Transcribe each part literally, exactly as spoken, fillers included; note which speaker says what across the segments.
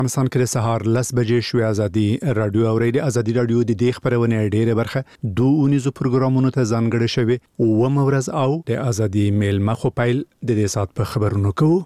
Speaker 1: افغانستان کې د سهار لس بجې شوې ازادي رادیو او ریډیو ازادي رادیو د دې خبرونه ډېره برخه دوه اونیزو پروګرامونو ته ځانګړې شوی او مورز او د ازادي میل مخو پیل د دې سات په خبرونو کوو.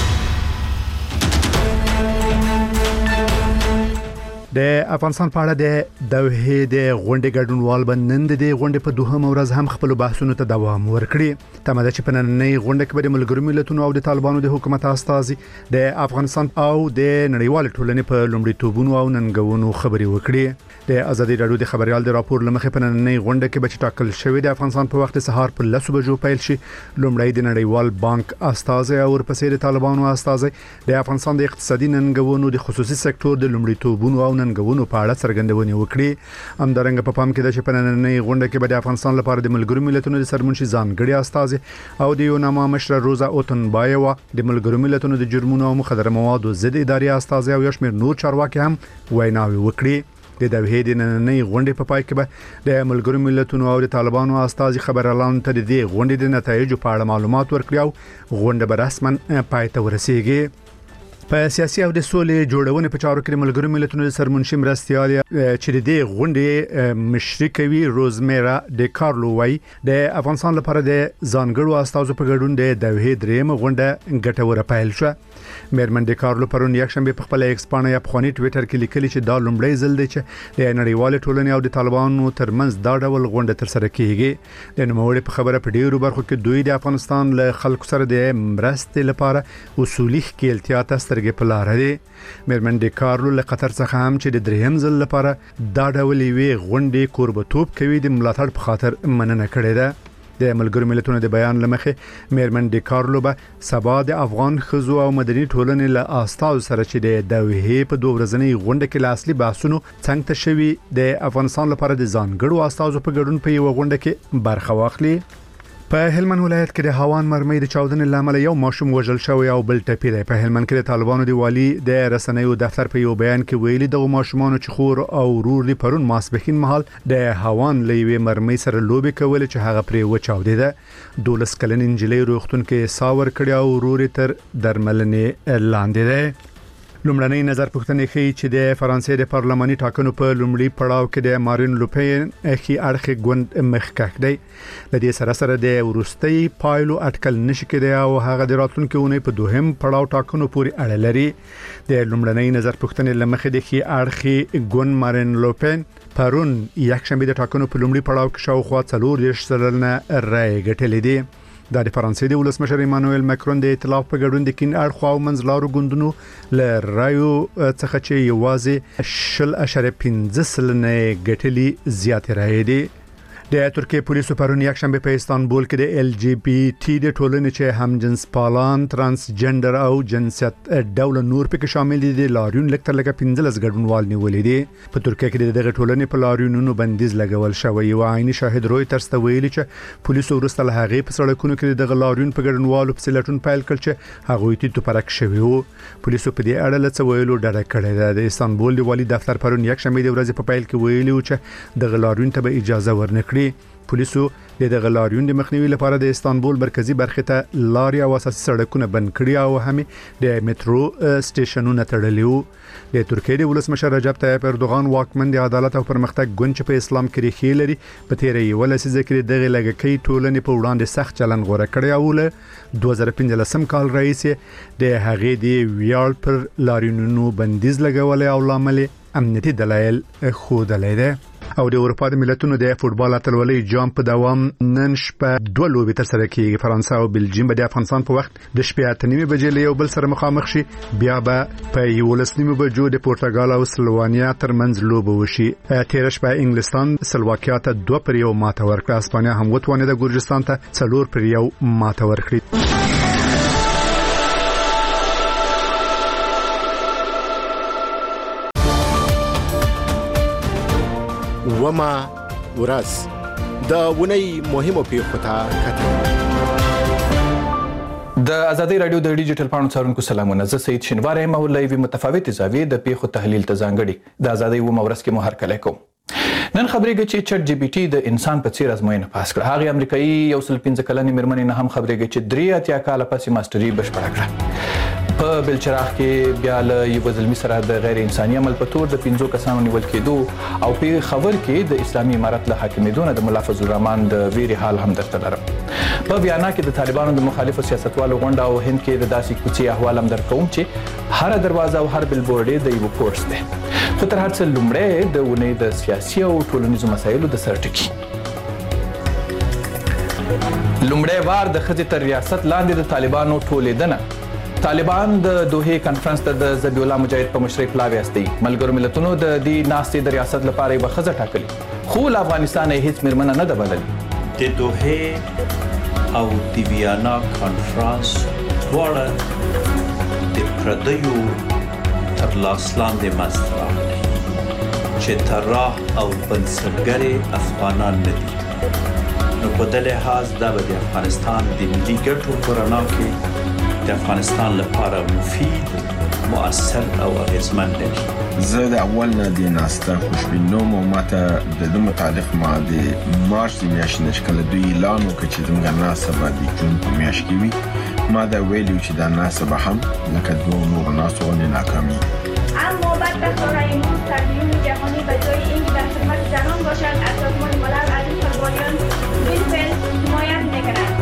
Speaker 1: د افغانستان په اړه د دوحې د غونډې ګډونوال بنند د غونډې په دوهم ورځ هم خپل بحثونو ته دوام ورکړي. تماده چې په نننۍ غونډه کې به د ملګرو ملتونو او د طالبانو د حکومت استازي د افغانستان او د نړیوال ټولنې په لومړیتوبونو او ننګونو خبري وکړي. د ازادي رادیو د خبريال د راپور لمخې په نننۍ غونډه کې به چې ټاکل شوی د افغانستان په وخت سهار په لسو بجو پیل شي. لومړی د نړیوال بانک استازي او ورپسې د طالبانو استازي د افغانستان د اقتصادي ننګونو د خصوصي سکتور د لومړیتوبونو او ننګونو په اړه څرګندونې وکړي. همدارنګه په پام کې د چپننۍ غونډه کې به د افغانستان لپاره د ملګرو ملتونو د سرمنشي ځانګړي استازي او د یوناما مشر روزا اوتنبایوا د ملګرو ملتونو د جرمونو او مخدره موادو ضد اداري استازي او یو شمېر نور چارواکي هم ویناوي وکړي. د دوحې د نننۍ غونډې په پای کې به د ملګرو ملتونو او د طالبانو استازي خبرالان ته د دې غونډې د نتایجو په اړه معلومات ورکړي او غونډه به رسماً پای ته ورسیږي. په سیاسي او د سولې جوړونې په چارو کې د ملګرو ملتونو د سرمنشي مرستيال چې د دې غونډې مشري کوي روزمیرا د کارلو وای د افغانستان لپاره د ځانګړو استازو په ګډون د دوحې دریم غونډه ګټوره پیل شو. میرمن د کارلو پرون یک شنبه په خپل ایکس باندې یا په خونی ټوئیټر کې لیکلي چې دا لومړی ځل دی چې د نړیوال ټولنې او د طالبانو ترمنځ دا ډول غونډه تر سره کیږي. د نوموړي په خبره په ډیرو برخو کې دوی د افغانستان له خلکو سره د مرستې لپاره اصولي ښکېلتیا ته په لار دي. میرمن د کارلو له قطر څخه هم چې د دریم ځل لپاره دا ډول وی غونډې کوربتوب کوي د ملاتړ په خاطر مننه کړې ده. د ملګرو ملتونو د بیان لمخې میرمن د کارلو به سبا د افغان خزو او مدني ټولنې له استاد سره چې د دوحې په دوه ورځنۍ غونډه کې لاصلي بحثونو څنګه ته شوی د افغانستان لپاره د ځانګړو استادو په ګډون په یو غونډه کې برخه واخلي. په هلمند ولایت کې د هوان مرمۍ د چاودنې لامل یو ماشوم وژل شوی او بل ټپي دی. په هلمند کې د طالبانو دی والی د رسنیو دفتر په یو بیان کې ویلي د ماشومان چې خور او ورور دی پرون ماسپخین مهال د هوان لوي مرمۍ سره لوبي کول چې هغه پرې وچاودې ده. دولس کلن انجلۍ روغتون کې ساور کړی او ورور تر درملنې لاندې ده. لومړنۍ نظر پوښتنه ښیي چې د فرانسې د پارلماني ټاکنو په لومړي پړاو کې د مارین لوپین اخی اړخ غوند مخکښ دی. د دې سره سره د ورستۍ پایلو اټکل نشي کېدای او هغه د راتلونکو اونۍ په دوهم پړاو ټاکنو پورې اړه لري. د لومړنۍ نظر پوښتنې لمخې د خي اړخ غوند مارین لوپین پرون یک شنبه د ټاکنو په لومړي پړاو کې شاوخوا څلور دیرش سلنه رای ګټلې دي. د فرانسې د ولسمشر ایمانوئل ماکرون د ائتلاف په ګډون د کین اړخ او منځلارو ګوندونو ل رایو څخه چې یوازې شل اشاریه پنځه سلنه ګټلې زیات رای دي. د ترکیه پولیسو پرون یک شنبه په استانبول کې د ال جی بی ټي د ټولنې چې هم جنس پالان ترانسجندر او جنسیت ډول نور پکې شامل دي د لاریون لکتر لکه پنځلس ګډونوال نیولې دي. په ترکیه کې دغه ټولنې په لاریونونو بندیز لګول شوی او عیني شاهد رويټرز ته ویلي چې پولیسو ورسته له هغه په سړکونو کې دغه لاریون په ګډونوالو په سلټون فایل کړ چې هغه تی تو پرک شوی وو. پولیسو په دې اړه لڅ ویلو ډډه کړې ده. د استانبول د والی دفتر پرون یک شنبه د ورځې په پیل کې ویلي چې دغه لاریون ته به اجازه ورنکړي. پولیسو د دغه لاریون د مخنیوي لپاره د استانبول مرکزی برخه ته لارې او اساسي سړکونه بند کړي او هم د میټرو سټیشنونه تړلي وو. د ترکیه د ولسمشر رجب طیب اردوغان واکمن د عدالت او پرمختګ ګوند په اسلام کې ریښې لري په تیرې یو لسیزه کې دغه لګکې ټولنې په وړاندې سخت چلن غوړه کړی او له دوه زره پنځلسم کال رئیس د هغې د ویاړ پر لاریونونو بندیز لګولې او لامل امنیتي دلایل خودلې ده. او د اروپا د ملتونو د فوتبال اتلولۍ جام په دوام نن شپه دوه لوبې تر سره کیږي. فرانسه او بلجیم به د افغانستان په وخت د شپې اته نیمې بجې له یو بل سره مخامخ شي. بیا به په یولس نیمې بجو د پورتګال او سلووانیا ترمنځ لوبه وشي. تیر شپه انګلستان سلواکیا ته دوه پر یو ماته ورکړه. اسپانیا هم وتوانه د ګورجستان ته څلور پر یو ماته ورکړه.
Speaker 2: وما ورځ د ونی مهمو پیښو ته کتل.
Speaker 3: د ازادي رادیو د ډیجیټل پاڼو څارونکو سلامونه. زه سید شینوار یم او لوي متفاوت زاویې د پیښو تحلیل ته ځانګړي د ازادي وما ورځ کې مو هر کله کوم. نن خبرېږي چې چټ جی پی ټي د انسان په څیر ازموینه پاس کړه. هغه امریکایي یو سل پنځه کلنې مېرمنې نه هم خبرېږي چې درې اتیا کاله پسې ماستري بشپړه کړه. په بلچراغ کې بیا له یو ځلمي سره د غیر انساني عمل په تور د پنځو کسانو نیول کېدو او په خبر کې د اسلامي امارت له حاکمېدو نه د ملا فضل الرحمن د ویري حال هم درته لرم. په بیانا کې د طالبانو د مخالفو سیاستوالو غونډه او هند کې د داسې کوڅې احوال هم درکوم چې هر دروازه او هر بلبورډ یې د یو کورس دی. خو تر هر څه لومړی د اونۍ د سیاسي او ټولنیزو مسایلو د سر ټکي. لومړی وار د ښځې تر ریاست لاندې د طالبانو ټولېدنه. طالبان د دوحې کانفرنس ته د ذبیح الله مجاهد په مشرۍ پلاوی استي. ملګرو ملتونو د دې ناستې د ریاست لپاره یوه ښځه ټاکلې، خو له افغانستانه یې هېڅ مېرمنه نه ده بللې.
Speaker 4: د دوحې او د ویانا کانفرنس دواړه د پردیو تر لاس لاندې منځته راغلي چې طراح او بنسټګرې افغانان نه دي. نو په دې لحاظ دا به د افغانستان د ملي ګټو په رڼا کې د افغانستان لپاره مفید، مؤثر او اغیزمن دی.
Speaker 5: زه د اول نه د ناسته خوشبینوم او ماته د دې متعلق ما د مارچ د میاشتې نه چې کله دوی اعلان وکړ چې زموږ ناسته به د جون په میاشت کې وي، ما دا ویلي چې دا ناسته به هم لکه دوه نورو ناستو غوندې ناکامي.
Speaker 6: اما بعد بخورای امروز تربیون جهانی به جای اینکه در خدمت زنان باشد از سازمان ملل از این قربانیان بالفعل حمایت میکنند.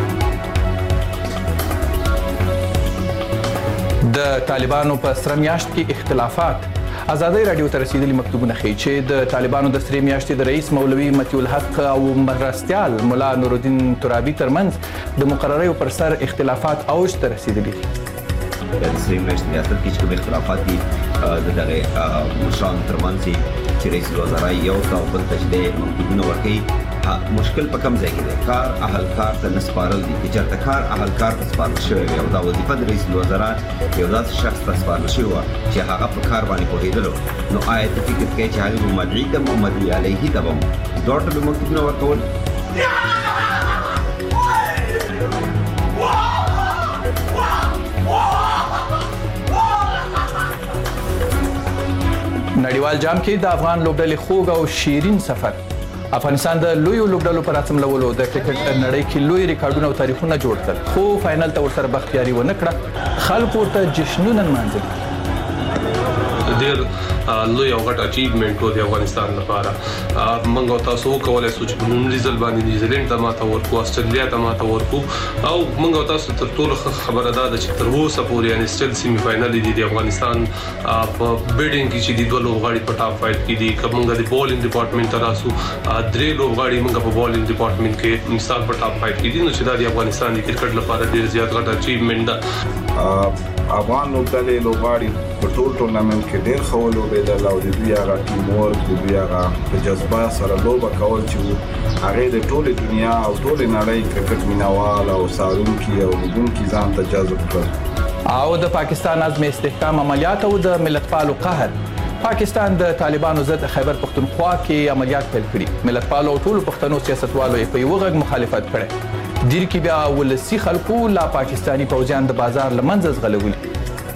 Speaker 3: د طالبانو په سره میاشت کې اختلافات. ازادي رادیو ته رسیدلي مکتوبونه ښیي چې د طالبانو د سرې میاشتې د رئیس مولوي مطیع الحق او مرستیال ملا نورالدین ترابي ترمنځ د مقرریو پر سر اختلافات اوج ته رسیدلي دي.
Speaker 7: د سرې میاشتې ریاست کې چې کوم اختلافات دي د دغه مشرانو ترمنځ چې رئیس الوزرا یو ته او بل ته چې د مکتوبونه ورکوي، مشکل په کوم ځای کې دی؟ کار اهل کار ته نه سپارل دي. که چېرته کار اهل کار ته سپارل شوی وي او دا وظیفه د رئیس الوزرا یو داسې شخص ته سپارل شوې وه چې هغه په کار باندې پوهېدلو، نو آیا ته فکر کوې چې هغې به مدعي ته به مدعي علیه ته به دواړو ته به مکتوبونه ورکول؟
Speaker 3: نړیوال جام کې د افغان لوبډلې خوږ او شیرین سفر. افغانستان د لویو لوبډلو پر اتملولو د کرکټ نړۍ کې لوی ریکارډونه او تاریخونه جوړ کړل، خو فائنل ته ورسره بختیاري ونه کړه. خلکو ته جشنونه نمانځل.
Speaker 8: ډېر لوی او غټ اچیومنټ و د افغانستان لپاره. موږ او تاسو وکولای شو چې لومړي ځل باندې نیوزیلینډ ته ماته ورکو، استرالیا ته ماته ورکو، او موږ او تاسو تر ټولو خبره ده چې تر اوسه پورې یعنې سټیل سیمي فائنل دي د افغانستان په بیډینګ کې چې د دوه لوبغاړي په ټاپ فایټ کې دي. که موږ د بالینګ ډپارټمنټ ته راسو، درې لوبغاړي موږ په بالینګ ډپارټمنټ کې مثال په ټاپ فایټ کې دي، نو چې دا د افغانستان د کرکټ لپاره ډېر زیات غټ اچیومنټ ده.
Speaker 9: افغان لوبډلې لوبغاړي په ټول ټورنمنټ کې ډېر ښه ولوبېدل او د دوی هغه ټیم ورک، د دوی هغه په جذبه سره لوبه کول چې هغې د ټولې دنیا او ټولې نړۍ کرکټ مینوال او څارونکي او لیدونکي ځان ته جذب کړل.
Speaker 3: او د پاکستان عزم استحکام عملیات او د ملتپالو قهر. پاکستان د طالبانو ضد خیبر پختونخوا کې عملیات پیل کړي. ملتپالو او ټولو پښتنو سیاستوالو یې په یوه غږ مخالفت کړی. دیر کې بیا ولسي خلکو لا پاکستانی پوځیان د بازار له منځه ځغلولي.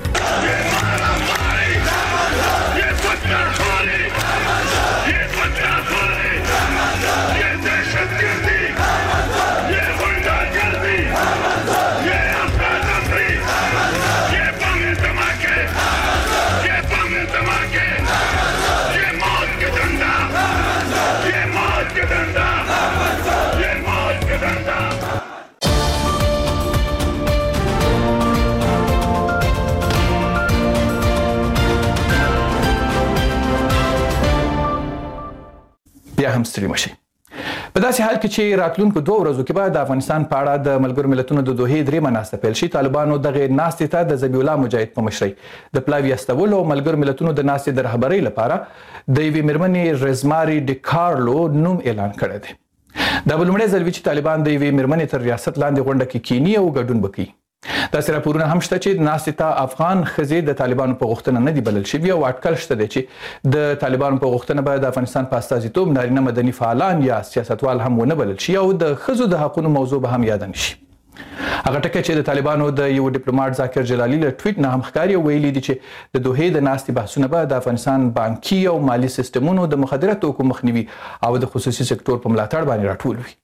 Speaker 3: بیا هم ستړي مشئ. په داسې حال کې چې راتلونکو دوه ورځو کې به د افغانستان په اړه د ملګرو ملتونو د دوحې درېیمه ناسته پیل شي. طالبانو دغې ناستې ته د ذبیح الله مجاهد په مشرۍ د پلاوي استولو او ملګرو ملتونو د ناستې د رهبرۍ لپاره د یوې مېرمنې رزماري ډیکارلو نوم اعلان کړی دی. دا به لومړی ځل وي چې طالبان د یوې مېرمنې تر ریاست لاندې غونډه کې کینی او ګډون به کوي. داسې راپورونه هم شته چې ناستې ته افغان ښځې د طالبانو په غوښتنه نه دي بلل شوي او اټکل شته دی چې د طالبانو په غوښتنه به د افغانستان په استازیتوب نارینه مدني فعالان یا سیاستوال هم ونه بلل شي او د ښځو د حقونو موضوع به هم یاده نه شي. هغه ټکی چې د طالبانو د یو ډیپلوماټ ذاکر جلالي له ټویټ نه هم ښکاري او ویلي دي چې د دوحې د ناستې بحثونه به د افغانستان بانکي او مالي سیستمونو د مخدره توکو مخنیوي او د خصوصي سکتور په ملاتړ باندې راټول وي.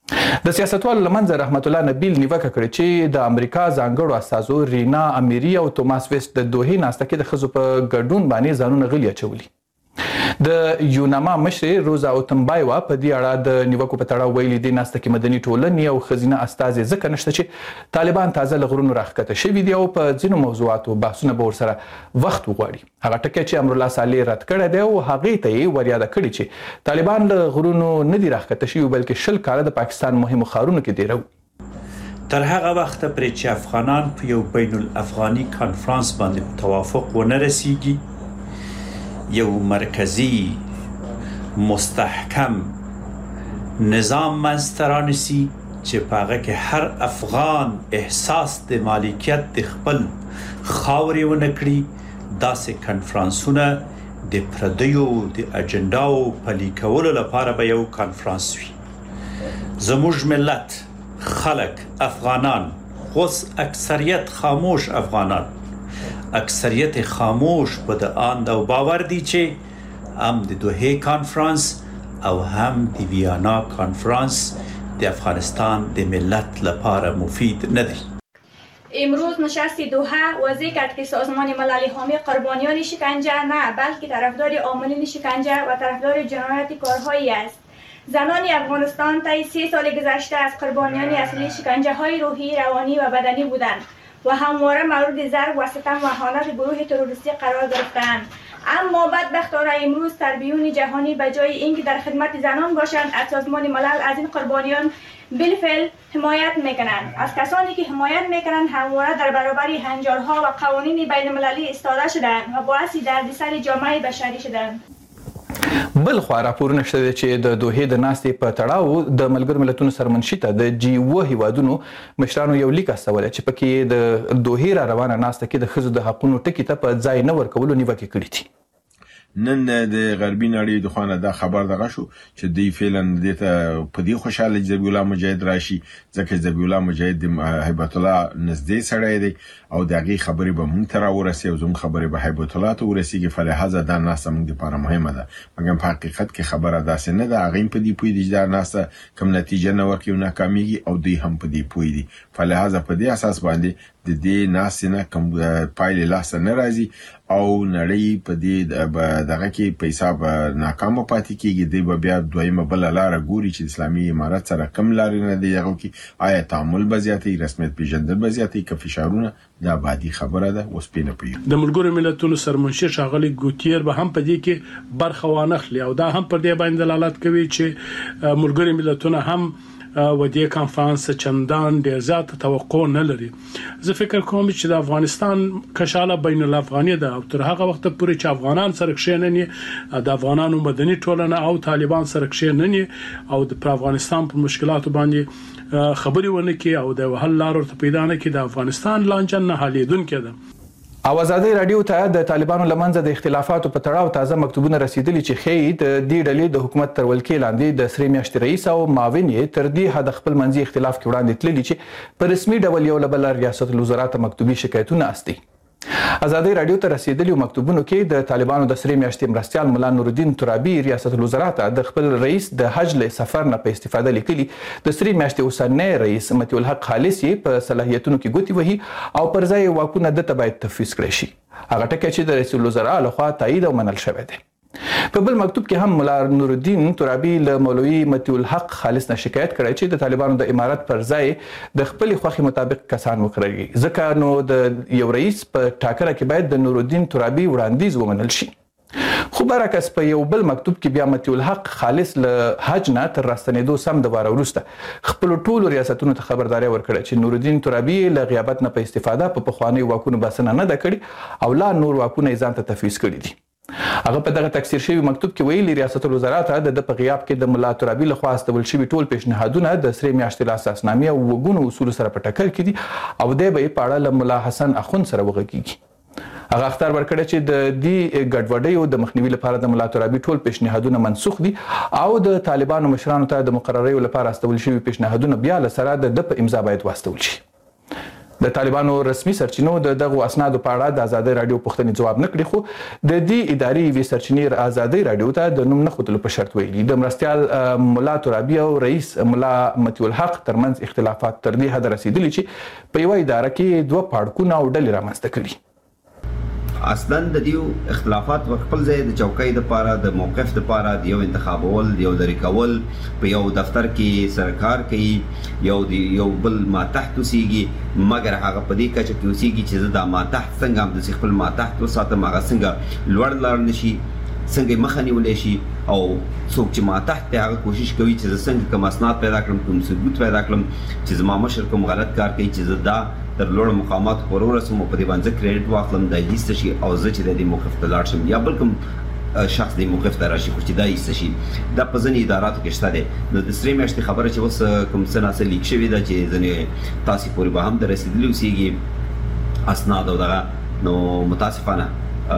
Speaker 3: د سیاستوالو لمنځه رحمت الله نبیل نیوکه کړې چې د امریکا ځانګړو استازو رینا امیری او توماس ویست د دوحې ناسته کې د ښځو په ګډون باندې ځانونه غلي اچولي. د یوناما مشر روزا اوتمبایوا په دې اړه د نیوکو په تړاو ویلي دي ناسته کې مدني ټولنې او ښځینه استازي ځکه نشته چې طالبان تازه له غرونو راښکته شوي دي او په ځینو موضوعاتو بحثونه به ورسره وخت وغواړي. هغه ټکی چې امرالله صالح رد کړی دی او هغې ته یې وریاده کړې چې طالبان له غرونو نه دي راښکته شوي بلکې شل کاله د پاکستان مهمو ښارونو کې دیره.
Speaker 4: تر هغه وخته پرې چې افغانان په یو بین الافغاني کانفرانس باندې توافق ونه رسیږي، یو مرکزی مستحکم نظام منځته رانیسي چې په هغه کې هر افغان احساس د مالکیت د خپل خاورې ونه کړي، داسې کنفرانسونه د پردیو د اجنډاو پلي کولو لپاره به یو کانفرانس وي. زموږ ملت خلک افغانان، اوس اکثریت خاموش افغانان، اکثریت خاموش په د آند او باور دي چې هم د دوحې کانفرانس او هم د ویانا کانفرانس د افغانستان د ملت لپاره مفید نه دی.
Speaker 6: امروز نشست دوحه واضح کرد که سازمان ملل حامی قربانیان شکنجه نه بلکه طرفدار عاملین شکنجه و طرفدار جنایت کارهایی است. زنان افغانستان طی سه سال گذشته از قربانیان اصلی شکنجه های روحی، روانی و بدنی بودند و همواره مورد ضرب و ستم و اهانت گروه تروریستی قرار گرفتند. اما بدبختانه امروز تربیون جهانی به جای اینکه در خدمت زنان باشند از سازمان ملل از این قربانیان بالفعل حمایت میکنند. از کسانی که حمایت میکنند همواره در برابر هنجارها و قوانین بین المللی ایستاده شدند و باعث دردسر جامعه بشری شدند.
Speaker 3: بل خو راپورونه شته چې د دوحې د ناستې په تړاو د ملګرو ملتونو سرمنشي ته د جی اوه هیوادونو مشرانو یو لیک استولی چې پکې د دوحې را روانه ناسته کې د ښځو د حقونو ټکي ته په ځای نه ورکولو نیوکې کړې دي.
Speaker 5: نن د غربي نړۍ د خوانه دا خبر دغه شو چې دوی فعلا د ته په دې خوشاله ذبیح الله مجاهد راشي ځکه ذبیح الله مجاهد د هیبت الله نږدې سړی دی او دغه خبرې به مونږ ته راورسي او زموږ خبرې به هیبت الله ته ورسیږي. فلهذا دا ناسه موږ لپاره مهمه ده، مګر په حقیقت کې خبره داسې نه ده. هغه په دې پوي دي دا ناسه کوم نتیجه نه ورکوي او ناکاميږي او دوی هم په دې پوي دي. فلهذا په دې اساس باندې د دې ناسه نه کوم پایله لاسه نه راځي او نړۍ په دې دغه کې پیسې به ناکامه پاتې کیږي. دوی به بیا دویمه بل لاره ګوري چې اسلامي امارت سره کم لارې نه دی هغه کې آیا تعامل به زیاتې، رسمیت پیژندل به زیاتې، که فشارونه دا بادي خبره ده. اوس پینه پوي د
Speaker 10: ملګرو ملتونو سرمنشي ښاغلي ګوتیر به هم په دې کې برخه وانخلي او دا هم پر دې باندې دلالت کوي چې ملګرو ملتونه هم و دې کانفرانس چندان ډیر زیات توقع نه لري. زه فکر کوم چې د افغانستان کشاله بین الافغاني ده او تر هغه وخت پورې چې افغانان سره کښېنني د افغانانو مدني ټولنه او طالبان سره کښېنني او د افغانستان په مشکلاتو باندې خبري ونه کوي او د حل لارو ته پیدا نه کوي، د افغانستان لانجه نه حلیدونکې ده.
Speaker 3: او ازادي رادیو ته د طالبانو لمنځه د اختلافاتو په تړاو تازه مکتوبونه رسیدلي چې ښیي د دې ډلې د حکومت تر ولکې لاندې د سرې میاشتې رئیس او معاون یې تر دې حده خپل منځي اختلاف کې وړاندې تللي چې په رسمي ډول یو له بله ریاست الوزرا ته مکتوبي شکایتونه استي. ازادي رادیو ته رسیدلي مکتوبونو کې د طالبانو د سرې میاشتې مرستیال ملا نورالدین ترابي ریاست الوزرا ته د خپل رئیس د حج له سفر نه په استفاده لیکلي د سرې میاشتې اوسنی رئیس متي الحق خالص یې په صلاحیتونو کې ګوتې وهي او پر ځای واکونه دته باید تفویض کړی شي. هغه ټکی چې د رئیس الوزرا لخوا تایید او منل شوی دی. په بل مکتوب کې هم ملا نورالدین ترابي له مولوي متي الحق خالص نه شکایت کړی چې د طالبانو د امارت پر ځای د خپل خوښي مطابق کسان وکړي، ځکه نو د یو رئیس په ټاکره کې باید د نورالدین ترابي وړاندیز ومنل شي. خو برعکس په یو بل مکتوب کې بیا متي الحق خالص له حج نه تر راستنېدو سم د واره وروسته خپل ټولو ریاستونو ته خبرداري ورکړه چې نورالدین ترابي له غیابت نه په استفاده په پخوانیو واکونو بسنه نه ده کړې او لا نور واکونه یې ځان ته تفویض کړي دي. هغه په دغه تکثیر شوی مکتوب کې ویلي ریاست الوزرا ته د په غیاب کې د ملا ترابي لخوا استول شوي ټول پیشنهادونه د سرې میاشتې له اساسنامې او وګونو اصولو سره په ټکر کې دي او دی به یې په اړه له ملا حسن اخوند سره وغږیږي. هغه اخطار ورکړی چې د دې ګډوډیو د مخنیوي لپاره د ملا ترابي ټول پیشنهادونه منسوخ دي او د طالبانو مشرانو ته د مقرریو لپاره استول شوي پیشنهادونه بیا له سره د ده په امضا باید واستول شي. د طالبانو رسمي سرچینو د دغه اسنادو په اړه د آزادۍ رادیو پوښتنې جواب نه کړی، خو د دې ادارې وی سرچینې آزادۍ رادیو ته د نوم نه ښودلو په شرط ویلي. د مرستیال ملا ترابي او رئیس ملا متي الحق ترمنځ اختلافات تر دې حد رسیدلي چې په یوه اداره کې دوه پاړکونه او ډلې رامنځته کړي.
Speaker 7: اصلا د دیو اختلافات په خپل ځای د چوکۍ د پاره د موقف د پاره د یو انتخابول د یو لري کول په یو دفتر کې سرکار کوي یو د یو بل ما تحت وسیږي، مګر هغه په دې کچه کې وسیږي چې دا ما تحت څنګه هم د خپل ما تحت وساتم، هغه څنګه لوړ لار نشي، څنګه مخه نیولې شي، او څوک چې ما تحت هغه کوشش کوي چې څنګه کوم اسناد پیدا کړم، کوم ثبوت پیدا کړم چې زما مشر کوم غلط کار کوي چې دا تر لوړ مقامات پورې ورسوم، په دې باندې کریډټ واخلم د لیست شي او زه چې د دې موقف ته لاړ شم یا بل کوم شخص دې موقف ته راشي خو چې دا لیست شي. دا په ځینې اداراتو کې شته دی. نو د سرې میاشتې خبره چې اوس کوم څه ناسه لیک شوې ده چې ځینې تاسې پورې به هم د رسېدلي اوسېږي اسناد او دغه، نو متاسفانه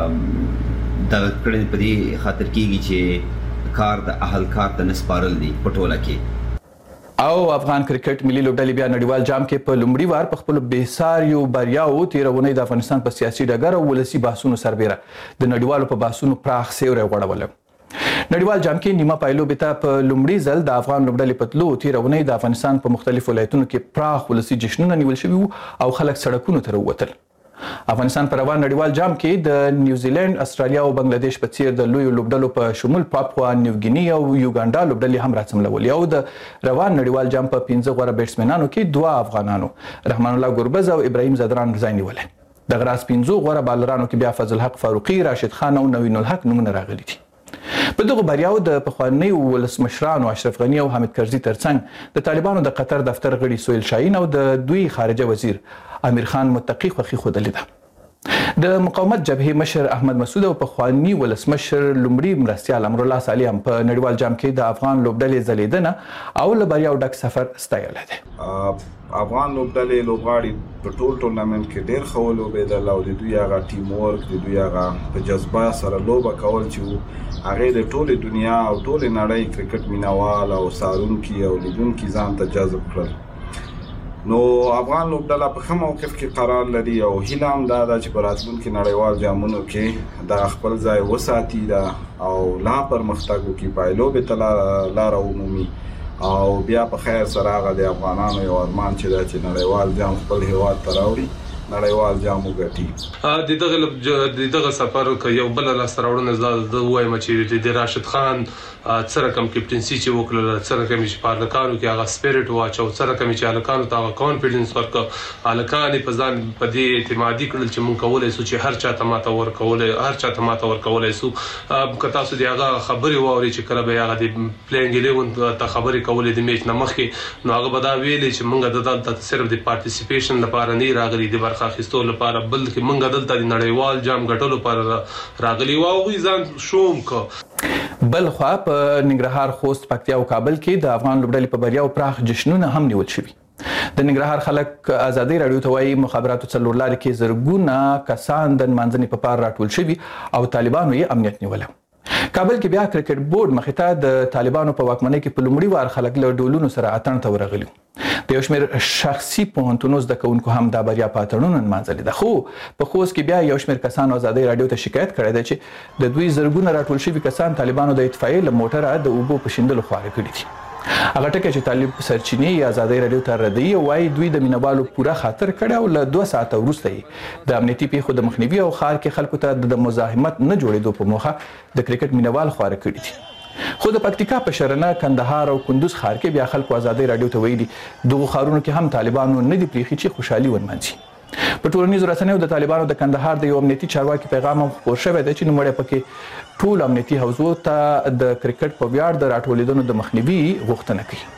Speaker 7: دغه کړنې په دې خاطر کېږي چې کار د اهل کار ته نه سپارل دي په ټوله کې.
Speaker 3: او افغان کرکټ ملي لوبډلې بیا نړیوال جام کې په لومړي وار په خپل بېساریو بریاو تېره اونۍ د افغانستان په سیاسي ډګر او ولسي بحثونو سربیره د نړیوالو په بحثونو پراخ سیوری غوړولی. نړیوال جام کې نیمه پایلوبې ته په لومړي ځل د افغان لوبډلې په تلو تېره اونۍ د افغانستان په مختلفو ولایتونو کې پراخ ولسي جشنونه نیول شوي وو او خلک سړکونو ته راووتل. افغانستان په روان نړیوال جام کې د نیوزیلند، استرالیا او بنگلاديش په څیر د لویو لوبډلو په شمول پاپوا نیو ګینی او یوګانډا لوبډلې هم راڅملولې او د روان نړیوال جام په پنځه غوره بیټسمنانو کې دوه افغانانو رحمان الله ګربز او ابراهیم زدران ځای نیولی. د غراس پنځو غوره بالرانو کې بیا فضل حق فاروقي، راشد خان او نوین الحق نومونه راغلي دي. په دغه بریاو د پخوانیو ولسمشرانو اشرف غني او حامد کرزي ترڅنګ د طالبانو د قطر دفتر غړي سهیل شاهین او د دوی خارجه وزیر امیر خان متقي خوښي ښودلې ده. د مقاومت جبهې مشر احمد مسعود او پخواني ولسمشر لومړي مرستیال امرالله صالح هم په نړیوال جام کې د افغان لوبډلې ځلیدنه او له بریاو ډک سفر ستایلی دی.
Speaker 9: افغان لوبډلې لوبغاړي په ټول ټورنمنټ کې ډېر ښه ولوبېدل او د دوی هغه ټیم ورک د دوی هغه په جذبه سره لوبه کول چې هغې د ټولې دنیا او ټولې نړۍ کرکټ مینوال او څارونکي او لیدونکي ځان ته جذب کړل. نو افغان لوبډله په ښه موقف کې قرار لري او هیله هم دا ده چې په راتلونکي نړیوال جامونو کې دا خپل ځای وساتي دا او لا پرمختګ وکړي، پایلوبې ته لاره ومومي او بیا په خیر سره هغه د افغانانو یو ارمان چې دا چې نړیوال جام خپل هیواد ته راوړي، نړیوال جام وګټي.
Speaker 8: د دغه د دغه سفر که یو بل لاسته راوړنه زه وایم چې د راشد خان څه رقم کپټنسي چې وکړله، څه رقم چې په هلکانو کې هغه سپیرټ واچو، څه رقم چې هلکانو ته هغه کانفیډنس ورکړه، هلکان یې په ځان په دې اعتمادي کړل چې موږ کولی سو چې هر چا ته ماته ورکولی هر چا ته ماته ورکولی سو. که تاسو د هغه خبرې واورئ چې کله به هغه د پلینګ الیون ته خبرې کولې د میچ نه مخکې، نو هغه به دا ویلې چې موږ د دلته صرف د پارټیسیپیشن لپاره نه راغلي، د برخه اخیستو لپاره، بلکې موږ دلته د نړیوال جام ګټلو لپاره راغلي وو او هغوی ځان شوم که.
Speaker 3: بل خوا په ننګرهار، خوست، پکتیا او کابل کې د افغان لوبډلې په بریاو پراخ جشنونه هم نیول شوي. د ننګرهار خلک آزادۍ راډیو ته وایي مخابراتو څلور لارې کې زرګونه کسان د نمانځنې په پار راټول شوي او طالبانو یې امنیت نیولی. کابل کې بیا کرکټ بورډ مخې ته د طالبانو په واکمنۍ کې په لومړي وار خلک له ډولونو سره اتڼ ته ورغلي. د یو شمېر شخصي پوهنتونو زده کوونکو هم دا بریا په اتڼونو نمانځلې ده، خو په خوست کې بیا یو شمېر کسانو آزادۍ راډیو ته شکایت کړی دی چې د دوی زرګونه راټول شوي کسان طالبانو د اطفایې له موټره د اوبو په شیندلو خواره کړي دي. هغه ټکی چې طالب سرچینې یې آزادۍ راډیو ته ردوي او وایي دوی د مینوالو پوره خاطر کړی او له دوه ساعته وروسته یې د امنیتي پیښو د مخنیوي او ښار کې خلکو ته د مزاحمت نه جوړېدو په موخه د کرکټ مینوال خواره کړي دي. خو د پکتیکا په شرنه، کندهار او کندوز ښار کې بیا خلکو آزادۍ راډیو ته ویلي دغو ښارونو کې هم طالبانو نه دي پرېښي چې خوشحالي ونمانځي. په ټولنیزو رسنیو د طالبانو د کندهار د یو امنیتي چارواکي پیغام هم خپور شوی دی چې نوموړی پکې ټول امنیتي حوزو ته د کرکټ په ویاړ د راټولېدنو د مخنیوي غوښتنه کوي.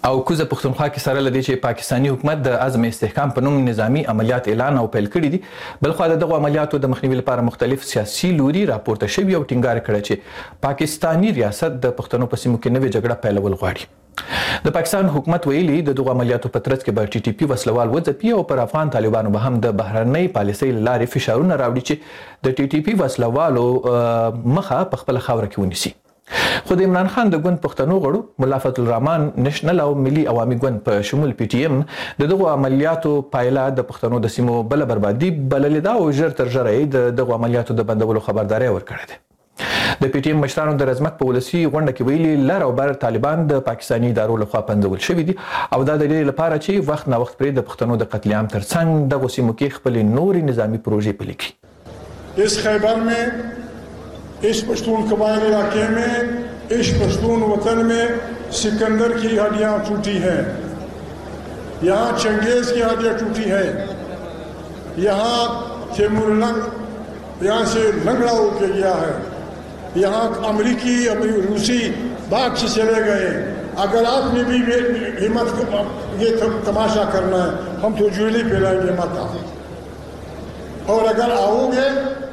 Speaker 3: او کوزه پښتونخوا کې سره لدی چې پاکستاني حکومت د عزم استحکام په نوم نظامی عملیات اعلان او پیل کړي دي، بل خو دغه عملیاتو د مخنیوي لپاره مختلف سیاسي لوري راپورته شوي او ټینګار کړی چې پاکستاني ریاست د پښتنو په سیمو کې نوې جګړه پیلول غواړي. د پاکستان حکومت ویلي د دغه عملیاتو په ترڅ کې به ټي ټي پی وسلوال وځپي او پر افغان طالبانو به هم د بهرنۍ پالیسۍ له لارې فشارونه راوړي چې د ټي ټي پی وسلوالو مخه په خپله خاوره کې ونیسي. خو د عمران خان د ګوند پښتنو غړو ملا فضل الرحمن نېشنل او ملي عوامي ګوند په شمول پی ټي ایم د دغه عملیاتو پایله د پښتنو د سیمو بل بربادي بللې ده او ژر تر ژره د دغه عملیاتو د بندولو خبرداري ورکړې ده. د پی ټي ایم مشرانو د رزمک په ولسی غونډه کې ویلي لر او بر طالبان د پاکستاني ادارو لخوا پنځول شوي دي او دا د دې لپاره چې وخت نا وخت پرې د پښتنو د قتل عام ترڅنګ دغه سیمو کې خپل نوري نظامی پروژې پلي کړي.
Speaker 11: اس خیبر में इस पश्तून कबाइल इलाके में इस पश्तून वतन में सिकंदर की हड्डियां टूटी हैं, यहाँ चंगेज की हड्डियां टूटी हैं, यहाँ तैमूर लंग यहाँ से लंगड़ा होके गया है, यहाँ अमरीकी रूसी भाग से चले गए. अगर आपने भी हिम्मत ये तमाशा करना है हम तो ज्वेली फैलाएंगे मत आओ, और अगर आओगे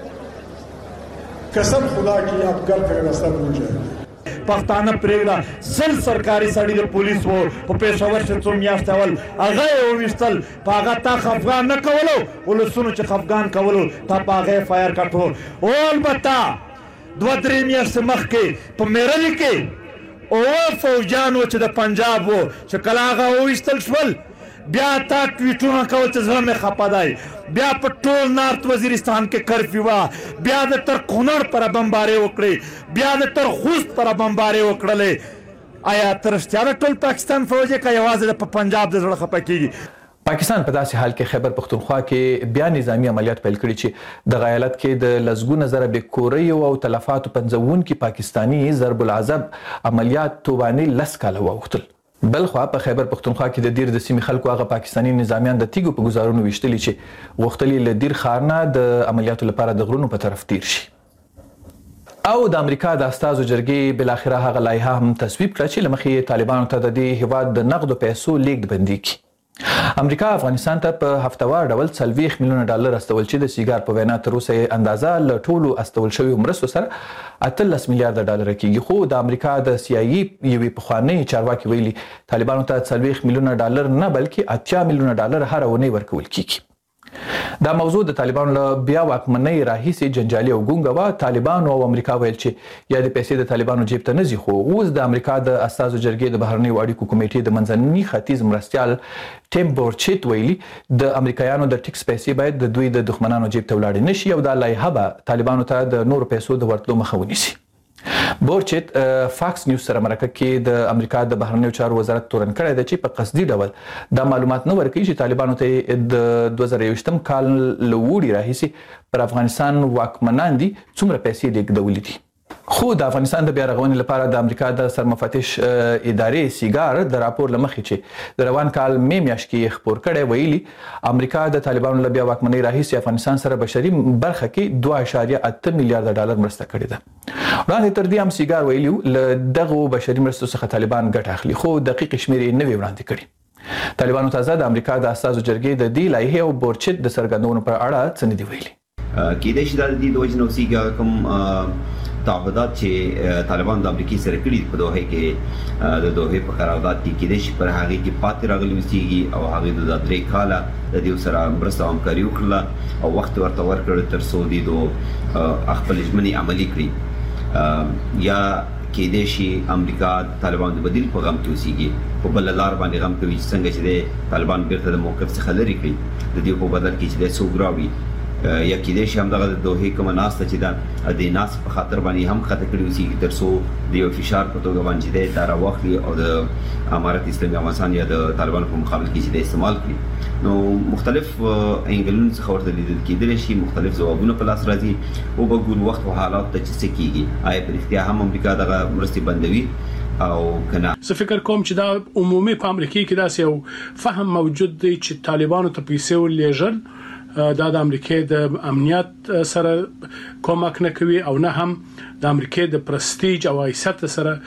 Speaker 11: कसम खुदा की आप घर का रास्ता भूल जाएंगे.
Speaker 12: پښتانه پرېږده سل سرکاري سړي د پولیس وو په پېښور چې څو میاشتې اول هغه یې وویستل، په هغه تا خفګان نه کولو، ولسونو چې خفګان کولو تا په هغه یې فایر کټو. او البته دوه درې میاشتې مخکې په میرلي کې اوه فوجیان و چې د پنجاب وو چې کله هغه وویستل شول بیا تا ټویټونه کول چې زړه مې خفه دی. بیا په ټول نارت وزیرستان کې کرفیو وه، بیا د تر کونړ پر بمبارې وکړې، بیا د تر خوست پر بمبارې وکړلې. آیا ته رښتیا د ټول پاکستان فوج یې که یوازې د پنجاب د زړه خفه کېږي؟
Speaker 3: پاکستان په داسې حال کې خیبر پښتونخوا کې بیا نظامی عملیات پیل کړي چې د غایلت کې د لسګونه زره بې کوریو او تلفاتو پنځوونکي پاکستاني ضرب العذب عملیات توباني لس کاله واوښتل. بلخوا په خیبر پښتونخوا کې د دیر د سیمې خلکو هغه پاکستاني نظامیان د تیګو په گزارونو ویشتلي چې غوښتلي له دیر ښار نه د عملیاتو لپاره د غرونو په طرف تیر شي. او د امریکا د استازو جرګې بالاخره هغه لایحه هم تصویب کړه چې له مخې طالبانو ته د دې هیواد د نقدو پیسو لیږد بندي کړي. امریکا افغانستان ته په هفتوار ډول څلوېښت میلیونه ډالر استول چې د سیګار په وینا تر اوسه یې اندازه له ټولو استول شویو مرستو سره اتلس میلیارډه ډالر کېږي. خو د امریکا د سی آی ای یوې پخوانۍ چارواکي ویلي طالبانو ته څلوېښت میلیونه ډالر نه بلکې اتیا میلیونه ډالر هره اونۍ ورکول کېږي. دا موضوع د طالبانو له بیا واکمنۍ راهیسې جنجالي او ګونګه وه. طالبانو او امریکا ویل چې یا د پیسې د طالبانو جیب ته نه ځي، خو اوس د امریکا د استازو جرګې د بهرنیو اړیکو کمیټې د منځني ختیځ مرستیال ټیم بورچیت ویلي د امریکایانو د ټیکس پیسې باید د دوی د دښمنانو جیب ته ولاړې نه شي او دا لایحه به طالبانو ته د نورو پیسو د ورتلو مخه ونیسي. بورچیت فاکس نیوز سره مرکه کې د امریکا د بهرنیو چارو وزارت تورن کړی دی چې په قصدي ډول دا معلومات نه ورکوي چې طالبانو ته د دوه زره یوویشتم کال له اوړي راهیسې پر افغانستان واکمنان دي څومره پیسې لیږدولې دي. خو د افغانستان د بیا رغونې لپاره د امریکا د سرمفتش ادارې سیګار د راپور له مخې چې د روان کال می میاشت کې خپور کړی ویلي امریکا د طالبانو له بیا واکمنۍ راهیسې افغانستان سره بشري برخه کې دوه اعشاریه اته میلیارډه ډالر مرسته کړې ده. وړاندې تر دې هم سیګار ویلي له دغو بشري مرستو څخه طالبان ګټه اخلي، خو دقیق شمېرې یې نه وې وړاندې کړي. طالبانو تازه د امریکا د استازو جرګې د دې لایحې او بورچیت د څرګندونو پر اړه څه نه دي ویلي.
Speaker 7: کېدای شي دا د دې د وجې نه اوسېږي کوم تعهدات چې طالبان د امریکای سره کړي په دوحه کې د دوحه په قرارداد کې کېدای شي پر هغه کې پاتې راغلي اوسېږي او هغه د درې کاله د دې سره مرسته همکاري وکړله او وخت ورته ورکړ تر څو دې دو خپل ژمنې عملي کړي. یا کېدای شي امریکا طالبان د بدیل په غم کې اوسېږي، په بله لار باندې غم کوي چې څنګه چې د طالبان بیرته د موقف څخه لرې کړي، د دې په بدل کې چې د څوک راوړي. یا کېدای شي همدغه د دوحې کومه ناسته چې ده د ناستې په خاطر باندې هم ښکته کړي اوسېږي تر څو د یو فشار په توګه باندې چې دی دا راواخلي او د امارت اسلامي افغانستان یا د طالبانو په مقابل کې چې دی استعمال کړي. نو مختلف انګلونو څخه ورته لیدل کېدلی شي، مختلف ځوابونه په لاس راځي او به ګورو وخت او حالات ته چې څه کېږي، آیا په رښتیا هم امریکا دغه مرستې بندوي او کنه.
Speaker 10: زه فکر کوم چې دا عمومي په امریکا کې داسې یو فهم موجود دی چې طالبانو ته پیسې ولېږل دا د امریکای د امنیت سره کومک نه کوي او نه هم د امریکای د پرستیج او حیثیت سره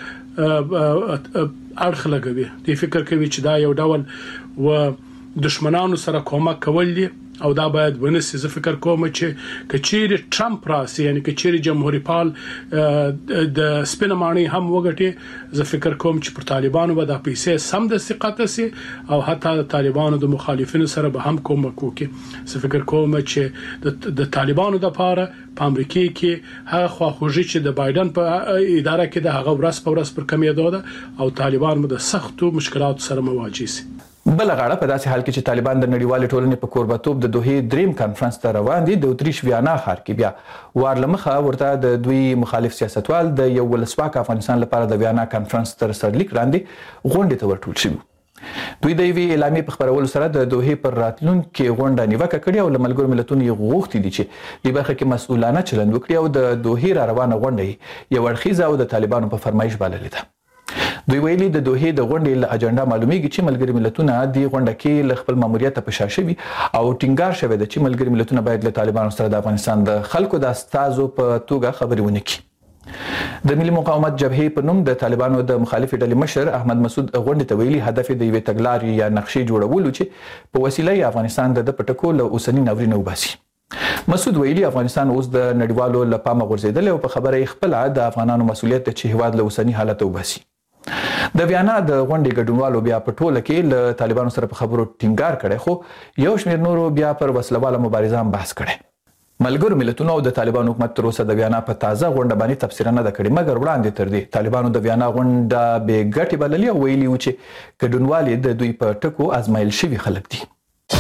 Speaker 10: اړخ لګوي. دی فکر کوي چې دا یو ډول و دشمنانو سره کومک کول دي او دا باید ونسي. زه فکر کوم چې کچيري ټرمپ راسي یعنی کچيري جمهوریت پال د سپینمانی هم وګټي، زه فکر کوم چې پر طالبانو به د پیسې سم د ثقت سي او حتی د طالبانو د مخالفینو سره به هم کومک وکړي. زه فکر کوم چې د طالبانو د پاره په امریکا کې هغه خواخوږي چې د بایدن په اداره کې د هغه ورځ په ورځ پر کمیدو ده او طالبان مو د سختو مشکلاتو سره مواجه سي.
Speaker 3: بل غاړه په داسې حال کې چې طالبان د نړیوال ټولنې په کوربتوب د دوحې دریم کانفرنس ته روان دي، د اتریش ویانا ښار کې بیا وارلمخه ورته د دوی مخالف سیاستوال د یو ولسواک افغانستان لپاره د ویانا کانفرنس تر سرلیک لاندې غونډې ته ورټول شوي. دوی د یوې اعلامیې په خپرولو سره د دوحې پر راتلونکي غونډه نیوکه کړې او له ملګرو ملتونو یې غوښتي دي چې دې برخه کې مسؤلانه چلند وکړي او د دوحې را روانه غونډه یو اړخیزه او د طالبانو په فرمایش بللې ده. دوی ویلي د دوحې د غونډې له اجنډا معلومیږي چې ملګري ملتونه د غونډه کې له خپل ماموریت په شا شوي او ټینګار شوی دی چې ملګري ملتونه باید له طالبانو سره د افغانستان د خلکو د استازو په توګه خبرې ونه کړي. د ملي مقاومت جبهې په نوم د طالبانو د مخالفې ډلې مشر احمد مسعود غونډې ته ویلي هدف د یوې تګلارې یا نقشې جوړولو چې په وسیله یې افغانستان د پټکو له اوسني ناورین وباسي. مسعود ویلي افغانستان اوس د نړیوالو له پامه غورځېدلی او په خبره یې خپله د افغانانو مسؤلیت دی چې هیواد له اوسني حالت وباسي. د ویانا د غونډې ګډونوالو بیا په ټوله کې له طالبانو سره په خبرو ټینګار کړی، خو یو شمېر نورو بیا پر وسلواله مبارزه هم بحث کړی. ملګرو ملتونو او د طالبانو حکومت تر اوسه د ویانا په تازه غونډه باندې تبصره نه ده کړې، مګر وړاندې تر دې طالبانو د ویانا غونډه بې ګټې بللې او ویلي وو چې ګډونوال یې د دوی په ټکو ازمایل شوي خلک دي.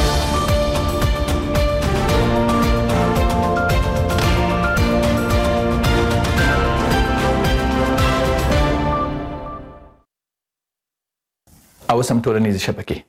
Speaker 3: او سم ټولنیزې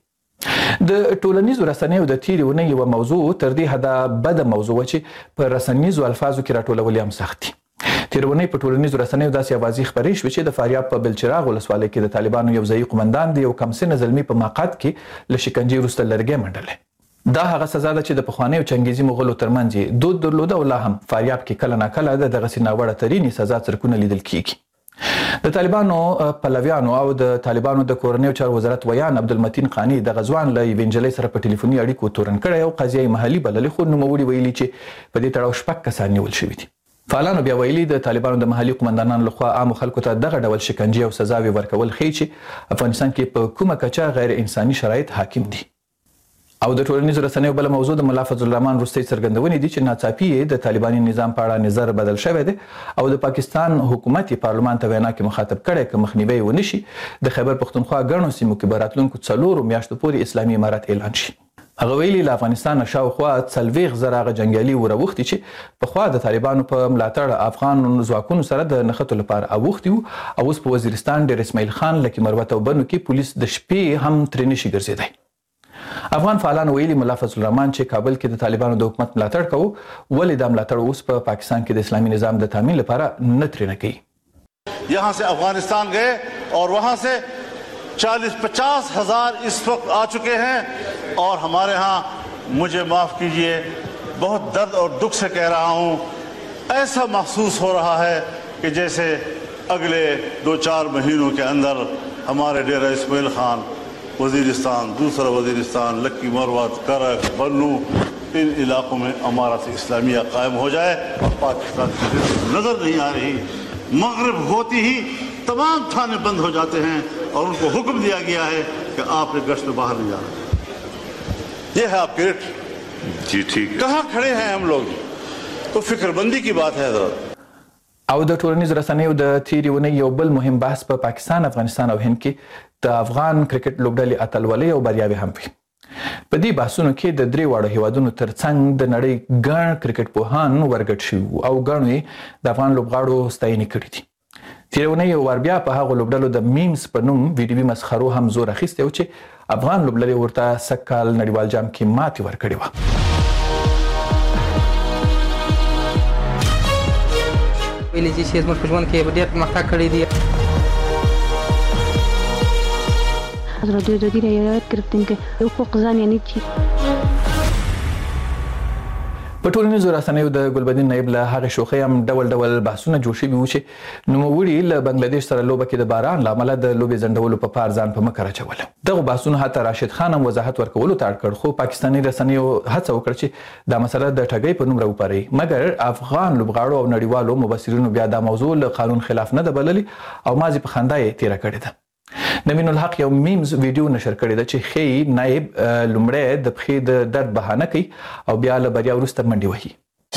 Speaker 3: شبکې د ټولنیزو رسنیو د تیرې اونۍ یوه موضوع تر دې حده بده موضوع وه چې په رسنیزو الفاظو کې راټولول هم سخت دي. تیره اونۍ په ټولنیزو رسنیو داسې اوازې خپرې شوې چې د فاریاب په بلچراغ ولسوالۍ کې د طالبانو یو ځایي قومندان د یو کم سنه زلمي په مقعد کې له شکنجې وروسته لرګی منډلی. دا هغه سزا ده چې د پخوانیو چنګیزي مغولو ترمنځ یې دود درلوده او لا هم فاریاب کې کله ناکله د دغسې ناوړه ترینې سزا څرکونه لیدل کیږي. د طالبانو پلویانو او د طالبانو د کورنیو چارو وزارت ویان عبدالمتین قانی د غزوان له یوې نجلۍ سره په ټلیفوني اړیکو تورن کړی او قضیه یې محلي بللې، خو نوموړي ویلي چې په دې تړاو شپږ کسان نیول شوي دي. فعالانو بیا ویلي د طالبانو د محلي قومندانانو لخوا عامو خلکو ته دغه ډول شکنجې او سزاوې ورکول ښیي چې افغانستان کې په کومه کچه غیر انساني شرایط حاکم دي. او د ټولنیزو رسنیو بله موضوع د ملا فضل الرحمن وروستۍ څرګندونې دي چې ناڅاپي یې د طالباني نظام په اړه نظر بدل شوی دی او د پاکستان حکومت یې پارلمان ته وینا کې مخاطب کړی که مخنیوی یې ونه شي د خیبر پښتونخوا ګڼو سیمو کې به راتلونکو څلورو میاشتو پورې اسلامي امارت اعلان شي. هغه ویلي له افغانستان شاوخوا څلوېښت زره هغه جنګیالي وراوښتي چې پخوا د طالبانو په ملاتړ افغان ځواکونو سره د نښتو لپاره اوښتي وو او اوس په وزیرستان ډېر اسماعیل خان لکي مروت او بنو کې پولیس د شپې هم ترې نشي ګرځېدی. افغان فعالانو ویلي ملا فضل الرحمن چې کابل کې د طالبانو د حکومت ملاتړ کوو، ولې دا ملاتړ اوس په پاکستان کې د اسلامي نظام د تامین لپاره نه ترې نه کوي.
Speaker 13: यहाँ से अफगानिस्तान गए और वहाँ से चालीस पचास हजार इस वक्त आ चुके हैं और हमारे यहाँ मुझे माफ़ कीजिए बहुत दर्द और दुख से कह रहा हूँ, ऐसा महसूस हो रहा है कि जैसे अगले दो चार महीनों के अंदर हमारे डेरा इस्माइल खान, वजीरिस्तान, दूसरा वजीरिस्तान, लक्की मरवत, करक, बन्नू, इन इलाकों में अमारत इस्लामिया कायम हो जाए और पाकिस्तान की नज़र नहीं आ रही। मगरिब होती ही तमाम थाने बंद हो जाते हैं और उनको हुक्म दिया गया है कि आपने गश्त में बाहर नहीं जाना। ये है आपके रेट जी, ठीक है। कहाँ खड़े हैं हम लोग, तो फिक्रमंदी की बात है हज़रत।
Speaker 3: او د ټولنیزو رسنیو د تیرې اونۍ یو بل مهم بحث په پا پاکستان، افغانستان او هند کې د افغان کرکټ لوبډلې اتلولۍ او بریاوې هم وي. په دې بحثونو کې د درې واړو هیوادونو ترڅنګ د نړۍ ګڼ کرکټ پوهان ورګډ شوي او ګڼو یې د افغان لوبغاړو ستاینې کړې دي. تیرې اونۍ یو وار بیا په هغو لوبډلو د میمز په نوم ویډیوي مسخرو هم زور اخیستی و چې افغان لوبډلې ورته سږ کال نړیوال جام کې ماتې ورکړې وه.
Speaker 14: ویلي چې زموږ په ژوند کې ډېر پرمختګ کړی دی.
Speaker 15: رادیو دادی را یاد گرفتیم که حقوق زن یعنی چی.
Speaker 3: په ټولنیزو رسنیو د ګلبدین نایب له هغه شوخۍ هم ډول ډول بحثونه جوړ شوي وو چې نوموړي له بنگلاديش سره لوبه کې د باران له امله د لوبې ځنډولو په پار ځان په مکه راچوله. دغه بحثونه حتی راشد خان هم وضاحت ورکولو ته اړ کړ، خو پاکستاني رسنیو هڅه وکړه چې دا مسله د ټګۍ په نوم راوپاري، مګر افغان لوبغاړو او نړیوالو مبصرینو بیا دا موضوع له قانون خلاف نه ده بللي او مازی په خندا یې تیره کړې ده. نوین الحق یو میمز ویډیو نشر کړی ده چې ښیي نایب لومړی د پښې د درد بهانه کوي او بیا له بریا وروسته منډې وهي.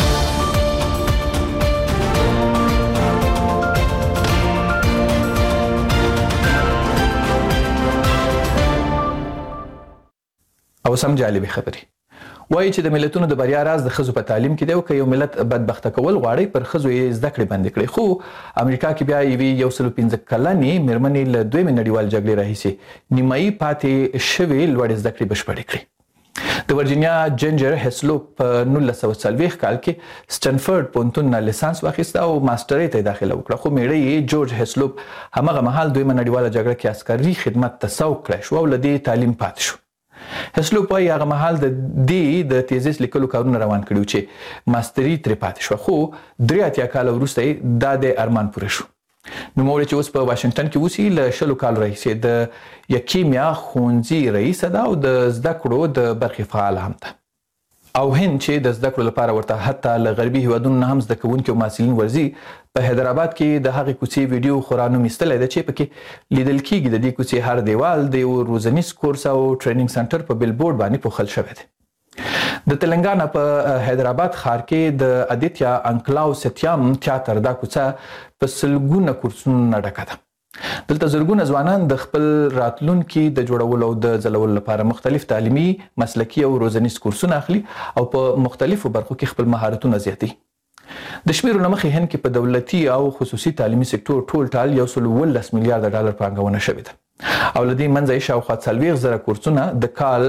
Speaker 3: او سم جالبې خبرې وایي چې د ملتونو د بریا راز د ښځو په تعلیم کې دی او که یو ملت بدبخته کول غواړي پر ښځو یې زده کړې بندې کړي. خو امریکا کې بیا یوې یو سلو پنځه کلنې مېرمنې له دویمې نړیوال جګړې راهیسې نیمایي پاتې شوې لوړې زده کړې بشپړې کړې. د ورجینیا جنجر هسلوپ په نولس سوه څلوېښت کال کې سټنفورډ پوهنتون نه لیسانس واخیسته او ماسټرۍ ته یې داخله وکړه، خو میړه یې جورج هسلوپ همغه مهال دویمه نړیواله جګړه کې عسکري خدمت ته سوق کړی شو او له دې تعلیم پاتې شو. هسلوپ وایي هغه مهال د دې د تیزیس لیکلو کارونه روان کړي چې ماستري ترې پاتې شوه، خو درې اتیا کاله وروسته یې دا د ارمان پوره شو. نوموړې چې اوس په واشنګټن کې اوسي له شلو کالو راهیسې د یکیمیا ښوونځي رئیسه ده او د زده کړو د برخې فعاله هم ده. او هند چې د زده کړو لپاره ورته حتی له غربي هیوادونو نه هم زده کوونکي او محصلین ورځي، په حیدرآباد کې د هغې کوڅې ویډیو خورا نوم ایستلی ده چې پکې لیدل کیږي د دې کوڅې هر دیوال د یو روزنیز کورس او ټریننګ سنټر په بیلبورډ باندې پوښل شوی دی. د تلنګانا په حیدرآباد ښار کې د ادیتیا انکلاو ستیام تیاتر دا کوڅه په سلګونه کورسونو نه ډکه ده. دلته زرګونه ځوانان د خپل راتلونکي د جوړولو او د ځلولو لپاره مختلف تعلیمي، مسلکي او روزنیز کورسونه اخلي او په مختلفو برخو کې خپل مهارتونه زیاتوي. د شمیرو له مخې هند کې په دولتي او خصوصي تعلیمي سکتور ټول ټال یو سل اوولس میلیارډ ډالر پانګونه شوې ده او له دې منځه یې شاوخوا څلوېښت زره کورسونه د کال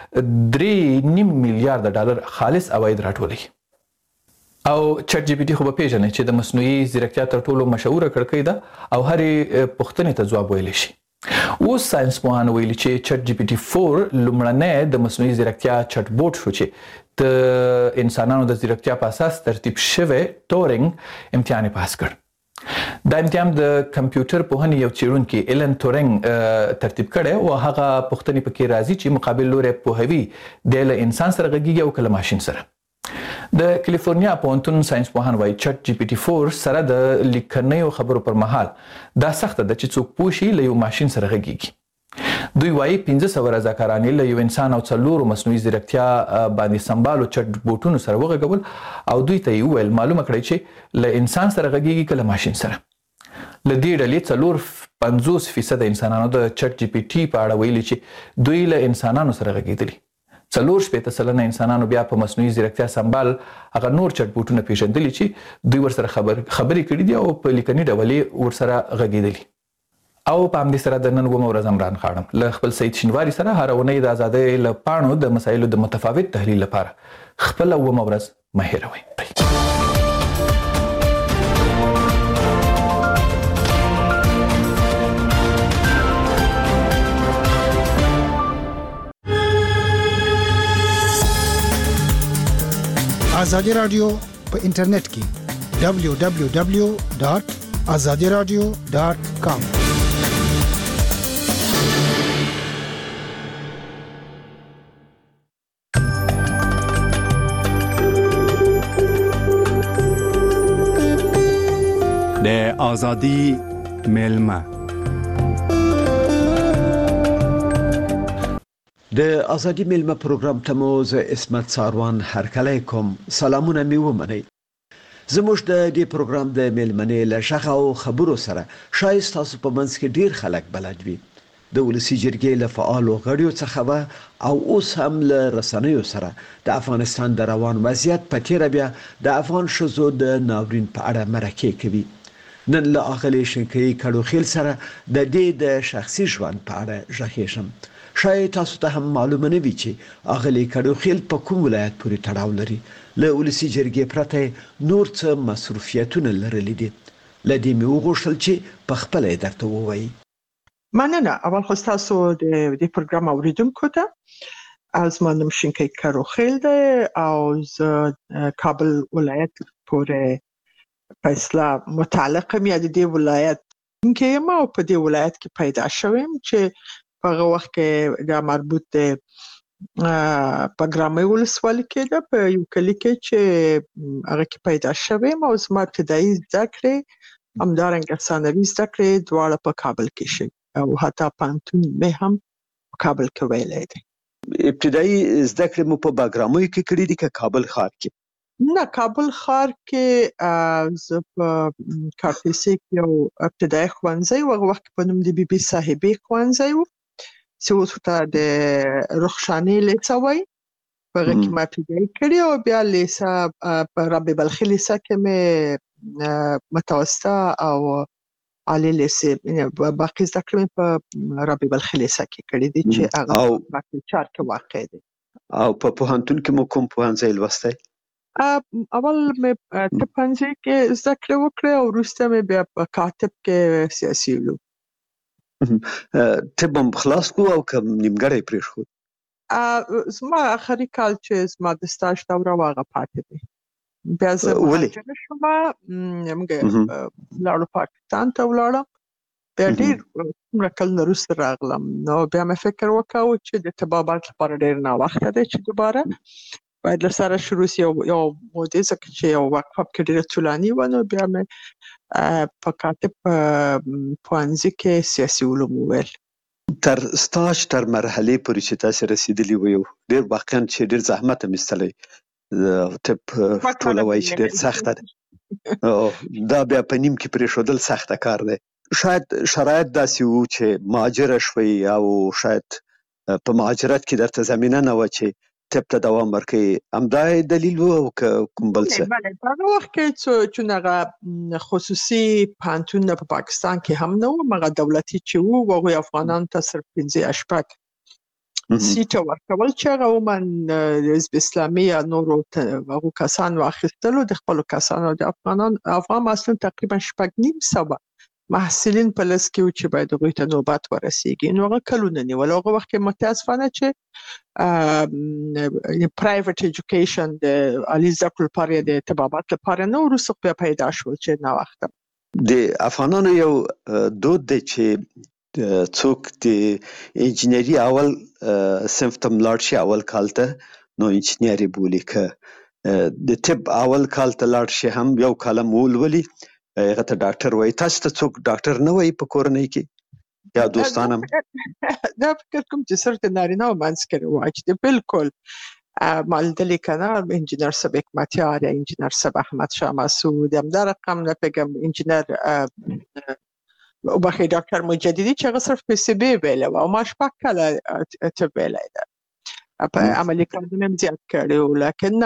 Speaker 3: درې نیم میلیارډ ډالر خالص عواید راټولوي. او چټ جی پی ټي خو به پیژنئ چې د مصنوعي ځیرکتیا تر ټولو مشهوره کړکۍ ده او هرې پوښتنې ته ځواب ویلی شي. اوس ساینس پوهانو ویلي چې چټ جی پی ټي فور لومړنی د مصنوعي ځیرکتیا چټ بوټ شو چې د انسانانو د ځیرکتیا په اساس ترتیب شوی ټورینګ امتحان یې پاس کړ. دا امتحان د کمپیوټر پوهنې یو څېړونکي ایلن تورینګ ترتیب کړی او هغه پوښتنې پکې راځي چې مقابل لوری پوهوي دی له انسان سره غږیږي او که له ماشین سره. د کالیفورنیا پوهنتون ساینس پوهان وایي چټ جی پی ټي فور سره د لیکنیو خبرو پر مهال دا سخته ده چې څوک پوه شي له یو ماشین سره غږیږي. دوی وایي پنځه سوه رضاکارانې له یو انسان او څلورو مصنوعي ځیرکتیا باندې سمبالو چټ بوټونو سره وغږول او دوی ته یې وویل معلومه کړئ چې له انسان سره غږیږي که له ماشین سره. له دې ډلې څلور پنځوس فیصده انسانانو د چټ جی پی ټي په اړه ویلي چې دوی له انسانانو سره غږېدلي. څلور شپېته سلنه انسانانو بیا په مصنوعي ځیرکتیا سمبال هغه نور چټ بوټونه پیژندلي چې دوی ورسره خبر خبرې کړي دي او په لیکني ډول یې ورسره غږېدلي. او په همدې سره د نن اوومه ورځ عمران خاړم له خپل سید شینواري سره هره اونۍ د ازادۍ له پاڼو د مسایلو د متفاوت تحلیل لپاره خپله اوومه ورځ مه هېروئ.
Speaker 16: آزادی رادیو په انټرنیټ کې دبلیو دبلیو دبلیو ډاټ آزادي رادیو ډاټ کام.
Speaker 17: د آزادی ملما
Speaker 18: د ازادي ملما پروګرام ته مو زه اسمت ساروان هرکلی کوم. سلامونه مې ومنئ. زموږ د دې پروګرام د ملمنې له شغه او خبرو سره شایست تاسو په منځ کې ډیر خلک بلد وي. د ولسی جرګې له فعالو غړیو څخه او اوس هم له رسنیو سره د افغانستان د روان وضعیت په تیر بیا د افغان شوزو د ناورین په اړه مرکه کوي. نن له اغلی شنکې کډو خیل سره د دې د شخصي ژوند په اړه ژغېږم. شاید تاسو ته هم معلومه نه وي چې اغلی کډو خیل په کوم ولایت پورې تړاو لري. له ولسی جرګې پرته نور څه مصروفیتونه لرلي دي. له دې مې وغوښتل چې په خپله یې درته ووایي.
Speaker 19: مننه. اول خو ستاسو د دې پروګرام اوریدونکو ته از ما نوم شینکی کروخیل ده او زه کابل ولایت پورې په اصطلاح متعلق یم یا د دې ولایت کې یم او په دې ولایت کې پیدا شوم چې په هغه وخت کې دا مربوط دی په ګرامۍ ولسوالۍ کې ده په یو کلي کې چې هغه کې پیدا شوم او زما ابتدایي زده کړې همدارنګه ثانوي زده کړې دواړه په کابل کې شوي او حتی پوهنتون مې هم په کابل کې ویلی دی.
Speaker 18: ابتدایي زده کړې مو په باګرامیو کې کړې دي که کابل ښار کې؟
Speaker 19: نه، کابل ښار کې زه په کارتیسي کې یو ابتدایي ښوونځی و، هغه وخت په نوم د بي بي صاحبې ښوونځی و چې اوس ورته د رخشانې لیسه وایي. په هغه کې ما ابتدایي کړې او بیا لیسه په رابعه بلخي لیسه کې مې متوسطه او عالی لیسې باقي زده کړې مې په رابعه بلخي لیسه کې کړې دي چې هغه په چار کې واقع دی.
Speaker 18: او په پوهنتون کې مو کوم پوهنځی لوستی؟
Speaker 19: اول مې طب پوهنځي کې زده کړې وکړې او وروسته مې بیا په کاتب کې سیاسي علوم.
Speaker 18: طب هم خلاص کو او که نیمګړی پرېښود؟
Speaker 19: زما آخري کال چې زما د سټاژ دوره وه هغه پاتې دی. بیا زه مهاجره شوم، موږ لاړو پاکستان ته ولاړم. بیا ډېر څومره کلونه وروسته راغلم نو بیا مې فکر وکړ چې د طبابت لپاره ډېر ناوخته دی چې دوباره باید له سره شروع سي. یو مودې ځکه چې یو وقفه پکې ډېره طولاني وه نو بیا مې په کاتب پوهنځي کې سیاسي علوم وویل.
Speaker 18: تر سټاژ تر مرحلې پورې چې تاسې رسېدلي وو ډېر واقعا چې ډېر زحمت هم ایستلی، طب ټوله وایي چې ډېر سخته ده، دا بیا په نیم کې پرېښودل سخته کار دی. شاید شرایط داسې وو چې مهاجره شوئ او شاید په مهاجرت کې درته زمینه نه وه چې طب ته دوام ورکوي، همدا دلیل و او که کوم بل څه؟
Speaker 19: بله، په هغه وخت کې چون هغه خصوصي پوهنتونونه په پاکستان کې هم نه وو، هغه دولتي چې وو هغوی افغانانو ته صرف پنځه یا شپږ سیټه ورکول چې هغه عموما د حزب اسلامي یا نورو هغو کسانو اخیستلو د خپلو کسانو د افغانان افغان محصلین تقریبا شپږ نیم سوه محصلین په لس کې و چې باید هغوی ته نوبت ورسیږي. نو هغه کلونه نیول. هغه وخت کې متاسفانه چې پرایویټ ایجوکیشن د عالي زده کړو لپاره د طبابت لپاره نه، وروسته بیا پیدا شول چې ناوخته.
Speaker 18: د افغانانو یو دود دی چې څوک د انجینري اول صنف ته ملاړ شي اول کال ته نو انجینر یې بولي، که د طب اول کال ته لاړ شي هم یو کال هم ولولي هغه ته ډاکټر وایي. تاسو ته څوک ډاکټر نه وایي په کورنۍ کې یا دوستان هم؟
Speaker 19: دا فکر کوم چې صرف د نارینه‌و منځ کې رواج دی. بالکل ما لیدلي که نه انجینر صاحب حکمتیار یا انجینر صاحب احمد شاه مسعود، همدا رقم نه فکرم انجینر وبخښئ ډاکټر مجددي چې هغه صرف پی سی بي ویلی وه او ما شپږ کاله طب ویلی ده، په عملي کارونه هم زیات کړي وو. لکن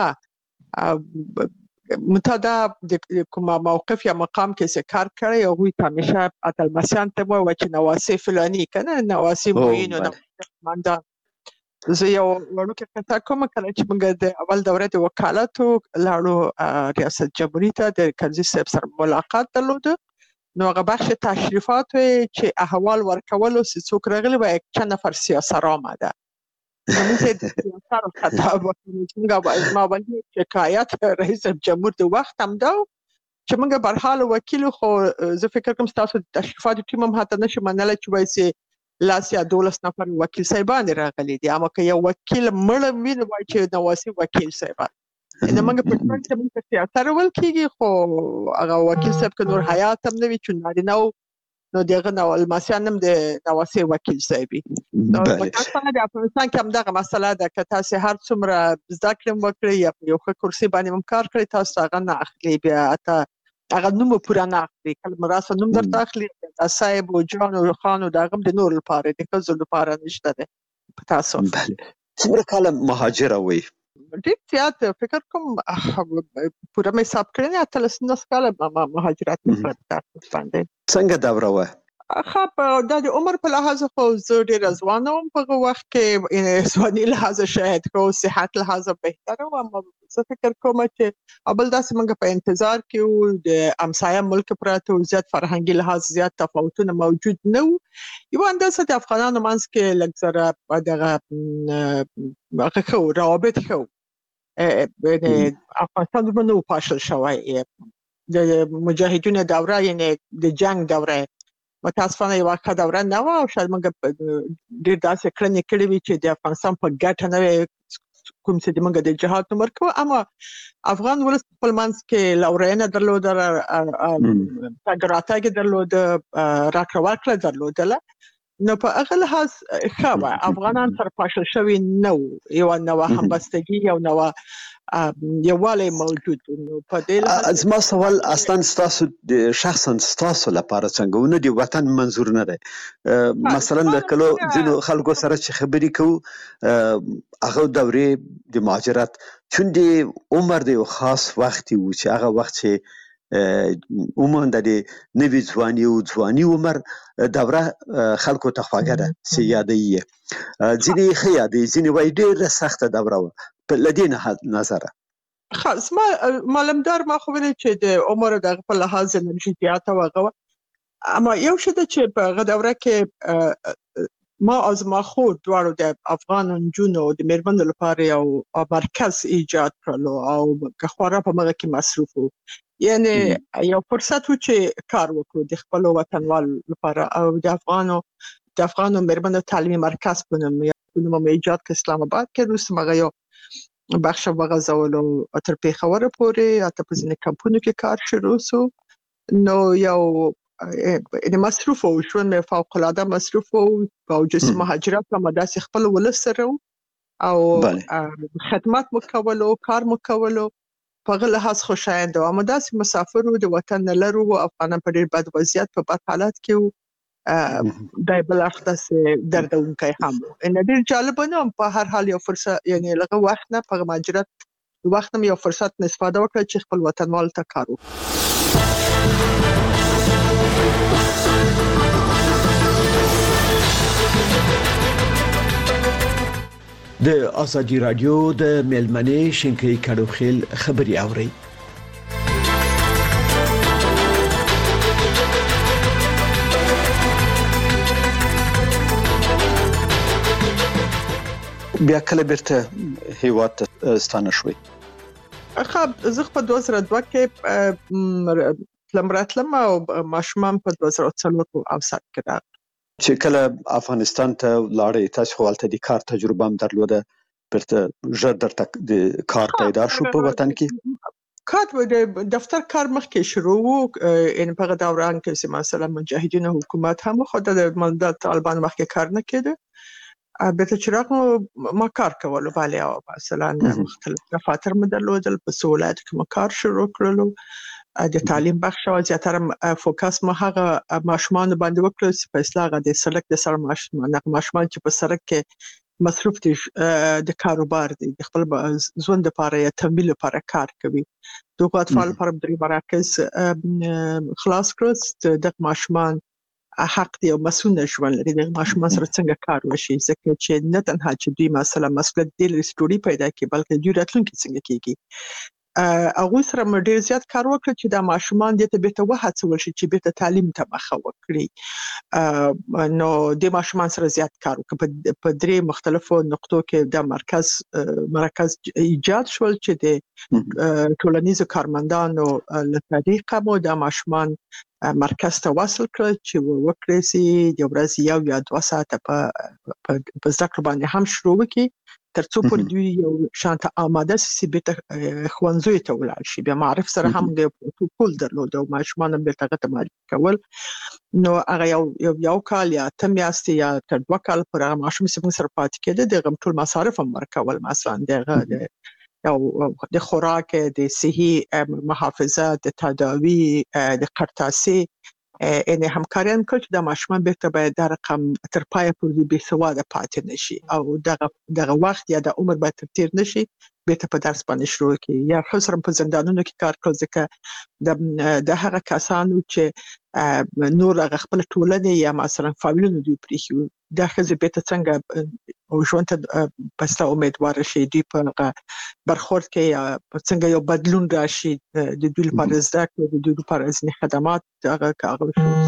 Speaker 19: نه متدا د کومه موقف یا مقام کې څه کار کړی هغوی ته همیشه اتلمسیان ته وایي چې نواسې فلاني که نه نواسې معین و نواسې قماندان. زه یو وړوکې قصه کوم، کله چې موږ د اول دوره د وکالتو لاړو ریاست جمهوري ته د کرزي صاحب سره ملاقات درلوده، نو هغه بخش تشریفات چې احوال ورکولو چې څوک راغلي و یک چند نفر سیاسر آمده زمین سیاسر خطاب وکړي ما باندې شکایت رئیس جمهور د وخت هم دا چې موږ برحال وکیل خو زه فکر کوم تاسو د تشریفاتو ټیم هم حتی نشو منلی چې وایي چې لاس یا دولس نفر وکیل صاحبان راغلي دي، اما که یو وکیل مړ وي نو وایي چې نواسي وکیل صاحبان. نو موږ په ټول کې موږ سیاسر ویل کېږي خو هغه وکیل صاحب که نور حیات هم نه وي چې نارینه نو دغه نو الماسیان هم د نواسي وکیل صاحبي. نو متاسفانه د افغانستان کې هم دغه مسله ده که تاسو هر څومره زده کړې وکړئ یا یو ښه کرسي باندې هم کار کړئ تاسو هغه نه اخلي، بیا حتی هغه نوم پوره نه اخلي. کله مو راسه نوم درته اخلي د صاحب و جان و خان و د هغه هم د نورو لپاره د ښځو لپاره نشته دی په تاسو.
Speaker 18: څومره کاله مهاجره وئ؟
Speaker 19: ډېر زیات فکر کوم پوره مې حساب کړی نه اتلس نولس کاله مهاجرت وکړ په باندې.
Speaker 18: څنګه دوره وه؟
Speaker 19: خب د عمر په لحاظ خو زه ډېر ځوان وم په هغه وخت کې، یعنې ځواني لحاظ شاید خو صحت لحاظ بهتره وم. زه فکر کوم چې اول داسې موږ په انتظار کې وو، د همسایه ملک پراته وو، زیات فرهنګي لحاظ زیات تفاوتونه موجود نه وو. یوه اندازه د افغانانو منځ کې لږ ذره دغه هغه ښه وو، روابط ښه وو. افغانستان دومره نه و پاشل شوی. د مجاهدینو دوره، یعنې د جنګ دوره متاسفانه یوه ښه دوره نه وه، او شاید موږ ډېر داسې کړنې کړې وي چې د افغانستان په ګټه نه وي، کوم چې د موږ د جهاد نوم ورکوو. اما افغان ولس په خپل منځ کې لورینه درلوده، تګ راتګ یې درلوده، راکړه ورکړه درلودله. نو په هغه لحاظ ښه وه. افغانان سره پاشل شوي نه وو، یوه نوه همبستګي، یو نوه یووالی موجود. نو په دې لحاظ
Speaker 18: زما سوال اصلا ستاسو شخصا ستاسو لپاره څنګه و، نه د وطن منظور نه دی. مثلا د کلو ځینو خلکو سره چې خبرې کوو، هغه دورې د مهاجرت چون د عمر د یو خاص وختي و چې هغه وخت چې عموما د نوي ځواني او ځواني عمر دوره خلکو ته خواږه ده چې یادوي یې. ځینې ښه یادوي، ځینې وایي ډېره سخته دوره وه. له دې نظره
Speaker 19: خاص ما معلومدار ما خو ویلې چې د عمر دغه په لحاظ انرژي زیاته وه هغه وه. اما یو شی ده چې په هغه دوره کې ما از ما خود دواړو د افغان نجونو د مېرمنو لپاره یو مرکز ایجاد کړلو، او که خورا په هغه کې مصروف وو. یعنې یو فرصت و چې کار وکړو د خپلو وطنوالو لپاره، او د افغانو د افغانو مېرمنو تعلیمي مرکز په نوم یې ایجاد کړ اسلام آباد کې. وروسته هغه یو بخش وغځولو تر پېښوره پورې، حتی په ځینې کمپونو کې کار شروع سو. نو یو مصروف و، ژوند مې فوق العاده مصروف و، او جنسي مهاجرت هم داسې خپل ولس سره و، او خدمت مو کولو، کار مو کولو. په هغه لحاظ خوشاینده و. اما داسې مسافر و، د وطن نه لرو، افغانان په ډېر بد وضعیت، په بد حالت کې و. دا بل اړخ داسې دردونکی هم و. ډېر جالبه نه وم. په هر حال یو فرصت، یعنې له هغه وخت نه په مهاجرت وخت نه یو فرصت نه استفاده وکړه چې خپل وطنوالو ته کار وکړو.
Speaker 18: د ازادي رادیو د میلمنې شینکۍ کډوخیل خبري اوري. بیا کله بیرته هیواد ته ستانه شوي؟
Speaker 19: خب زه په دوه زره دوه کې تلم راتلم، او ماشومان په دوه زره څلور اوسط کې راغلم.
Speaker 18: چې کله افغانستان ته لاړې، تاسو خو هلته د کار تجربه هم درلوده، بیرته ژر درته د کار پیدا شو په وطن کې؟
Speaker 19: کار د دفتر کار مخکې شروع و، یعنې په هغه دوران کې چې مثلا مجاهدینو حکومت هم خو د طالبان مخکې کار نه کېده. بیرته چې راغلم ما کار کولو، بله، او مثلا مختلف دفاتر مو درلودل، په څو ولایتو کې مو کار شروع کړلو. د تعلیم بخش او زیاتره فوکس مو هغه ماشومان باندې وکړ چې په اصلاح د سړک د سر ماشومان ماشومان چې په سړک کې مصروف دي د کاروبار دي، د خپل ژوند لپاره یا تمویل لپاره کار کوي. دغه اطفال پر درې مراکز خلاص کړل. د ماشومان حق دی او مسؤل ژوند لري، د ماشومان سره څنګه کار وشي، ځکه چې نه تنها چې دوی مثلا مسؤلیت دی لري سټوري پیدا کوي، بلکې دوی راتلونکي څنګه کیږي. هغوی سره مې ډېر زیات کار وکړ چې دا ماشومان دې ته بیرته وهڅول شي چې بیرته تعلیم ته مخه وکړي. نو د ماشومان سره زیات کار وکړ. په درې مختلفو نقطو کې د مرکز مرکز ایجاد شول چې د ټولنیزو کارمندانو له طریقه مو د ماشومان مرکز ته وصل کړ چې وکړي سي د ورځې یو یا دوه ساعته په په زده کړه باندې هم شروع وکړي، ترڅو پر دوی یو شانته آماده سي بیرته ښوونځیو ته ولاړ شي. بیا معرف سره هم د پروتوکول درلود او ماشومان هم بیرته هغه ته معرفي کول. نو هغه یو یو کال یا اته میاشتې یا تر دوه کال پورې هغه ماشوم چې موږ سره پاتې کېده، د هغه ټول مصارف هم ورکول، مثلا د یو د خوراک، د صحي محافظه، د تداوي، د قرطاسي، ان همکاري هم کړ چې د ماشومان بیرته باید د رقم تر پای پورې بې سواده پاتې نشي او دغه دغه وخت یا د عمر باید تر تیر نشي بیرته په درس باندې شروع کړي یا خو سره په زندانونو کې کار کوي ځکه د د هغه کسانو چې نور هغه خپل ټولنه یا مثلا فامیلونو دوی پریښي د ښځې بیرته څنګه او ژوند ته پسته امیدوار شي دوی په برخورد کې څنګه یو بدلون راشي د دوی لپاره زده کړه د دوی لپاره ځینې خدمات هغه کاغذ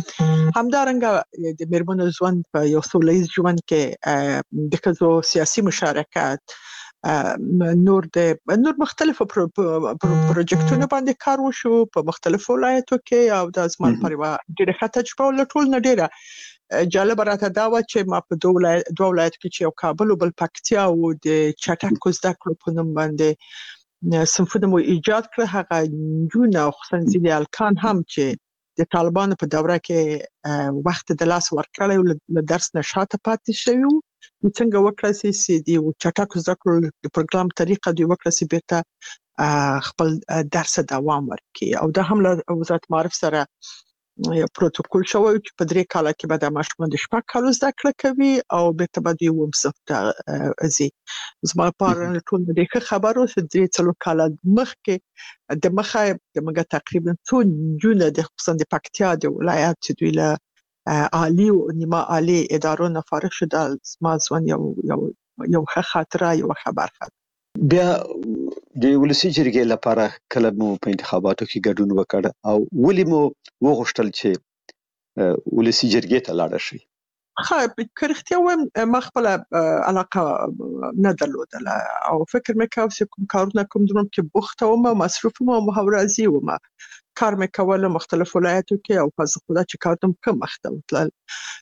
Speaker 19: همدارنګه د میرمنو ژوند په یو سولیز ژوند کې د ښځو سیاسي مشارکت نور د نور مختلفو پروژیکټونو باندې کار وشو په مختلفو ولایتو کې او د ازمال پروا ډېر ښه تجربه ول ټول نه ډېره جالب راته دا و چې ما په دوه ولایت دوه ولایت کې چې یو کابل او بل پکتیا او د چټک زده کړو په نوم باندې صنفونه مو ایجاد کړ هغه جون او خصوصا ځینې الکان هم چې د طالبانو په دوره کې وخت د لاس ورکړی او له درس نه شاته پاتې شوی څنګه وکړای شي د چټک زده کړو د پروګرام طریقه دی وکړای شي بیرته خپل درس دوام ورکړي او دا هم له وزارت معارف سره یو پروتوکول شوی چې په درې کال کې به د ماشومان د شپږ کالو زده کړه کوي او بیرته به دوی اووم صنف ته ځي زما لپاره ټول د ښه خبرو چې درې څلور کاله مخکې د مخه د مګه تقریبا څو جونه د خصوصا د پکتیا د ولایت چې دوی له عالی او نیمه عالی ادارو نه فارغ شو د زما ځوان یو یو یو ښه خاطره یو خبر خاطر
Speaker 18: بیا د ولسی جرګې لپاره کله مو په انتخاباتو کې ګډون وکړ او ولې مو وغوښتل چې ولسی جرګې ته لاړ شئ
Speaker 19: خا په اختیار وایم ما خپل علاقه نه درلودله او فکر مې کاوه چې کوم کارونه کوم دروم کې بوخته وم مصروف وم او محاورازي وم کار مې کول مختلف ولایتو کې او پس خدا چې کارتم کم مختلف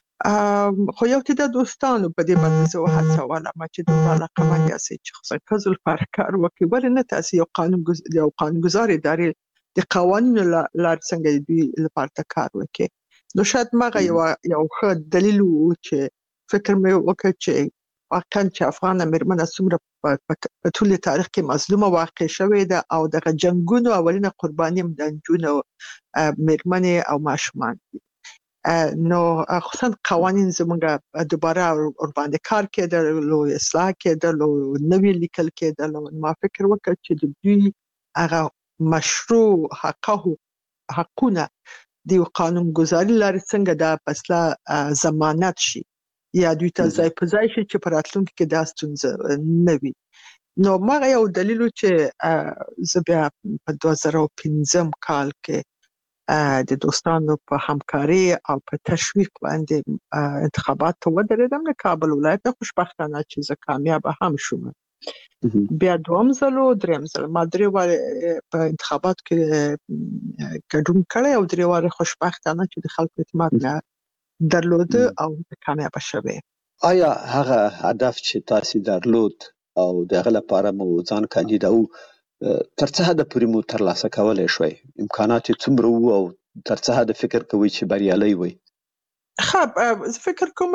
Speaker 19: خو یو ته د دوستانو په دې باندې زه هڅوله ما چې د علاقه باندې اسې چې خصوصا کزل پر کار وکړي ولې نه تاسو یو قانون ګز یو قانونګذار ادارې د قوانینو لار څنګه دوی لپاره کار وکړي نو شاید ماغه یو یو ښه دلیل و چې فکر مې وکړ چې واقعا چې افغان میرمنه څومره په ټول تاریخ کې مظلومه واقع شوې ده او د جنگونو اولینه قرباني د جنونو میرمنې او ماشومان نو خصوصا قوانین زمونږ دوباره ور باندې کار کېدل لو اصلاح کېدل او نوې لیکل کېدل ما فکر وکړ چې د دوی هغه مشروع حقوق حقونه د قانون گذاری لري څنګه د فیصله ضمانت شي یا دوی ته ځای په ځای شي چې په راتلونکي کې دا ستونزه نه وي نو ما یو دلیل چې زه بیا په دوه زره او پنځم کال کې د دوستانو په همکاري او په تشویق باندې انتخابات ته ودرېدم د کابل ولایت ته خوشبختانه چې زه کامیاب هم شوم بیا دوم ځل او دریم ځل ما درې واره په انتخابات کې ګډون کړی او درې واره خوشبختانه چې د خلکو اعتماد نه درلود او کامیاب شوه
Speaker 18: آیا هغه هدف چې تاسو درلود او دغه لپاره مو ځان کاندید او تر څه حد پورې مو ترلاسه کولای شوي امکانات څومره وو او تر څه حد فکر کوئ چې بریالي وي
Speaker 19: خب فکر کوم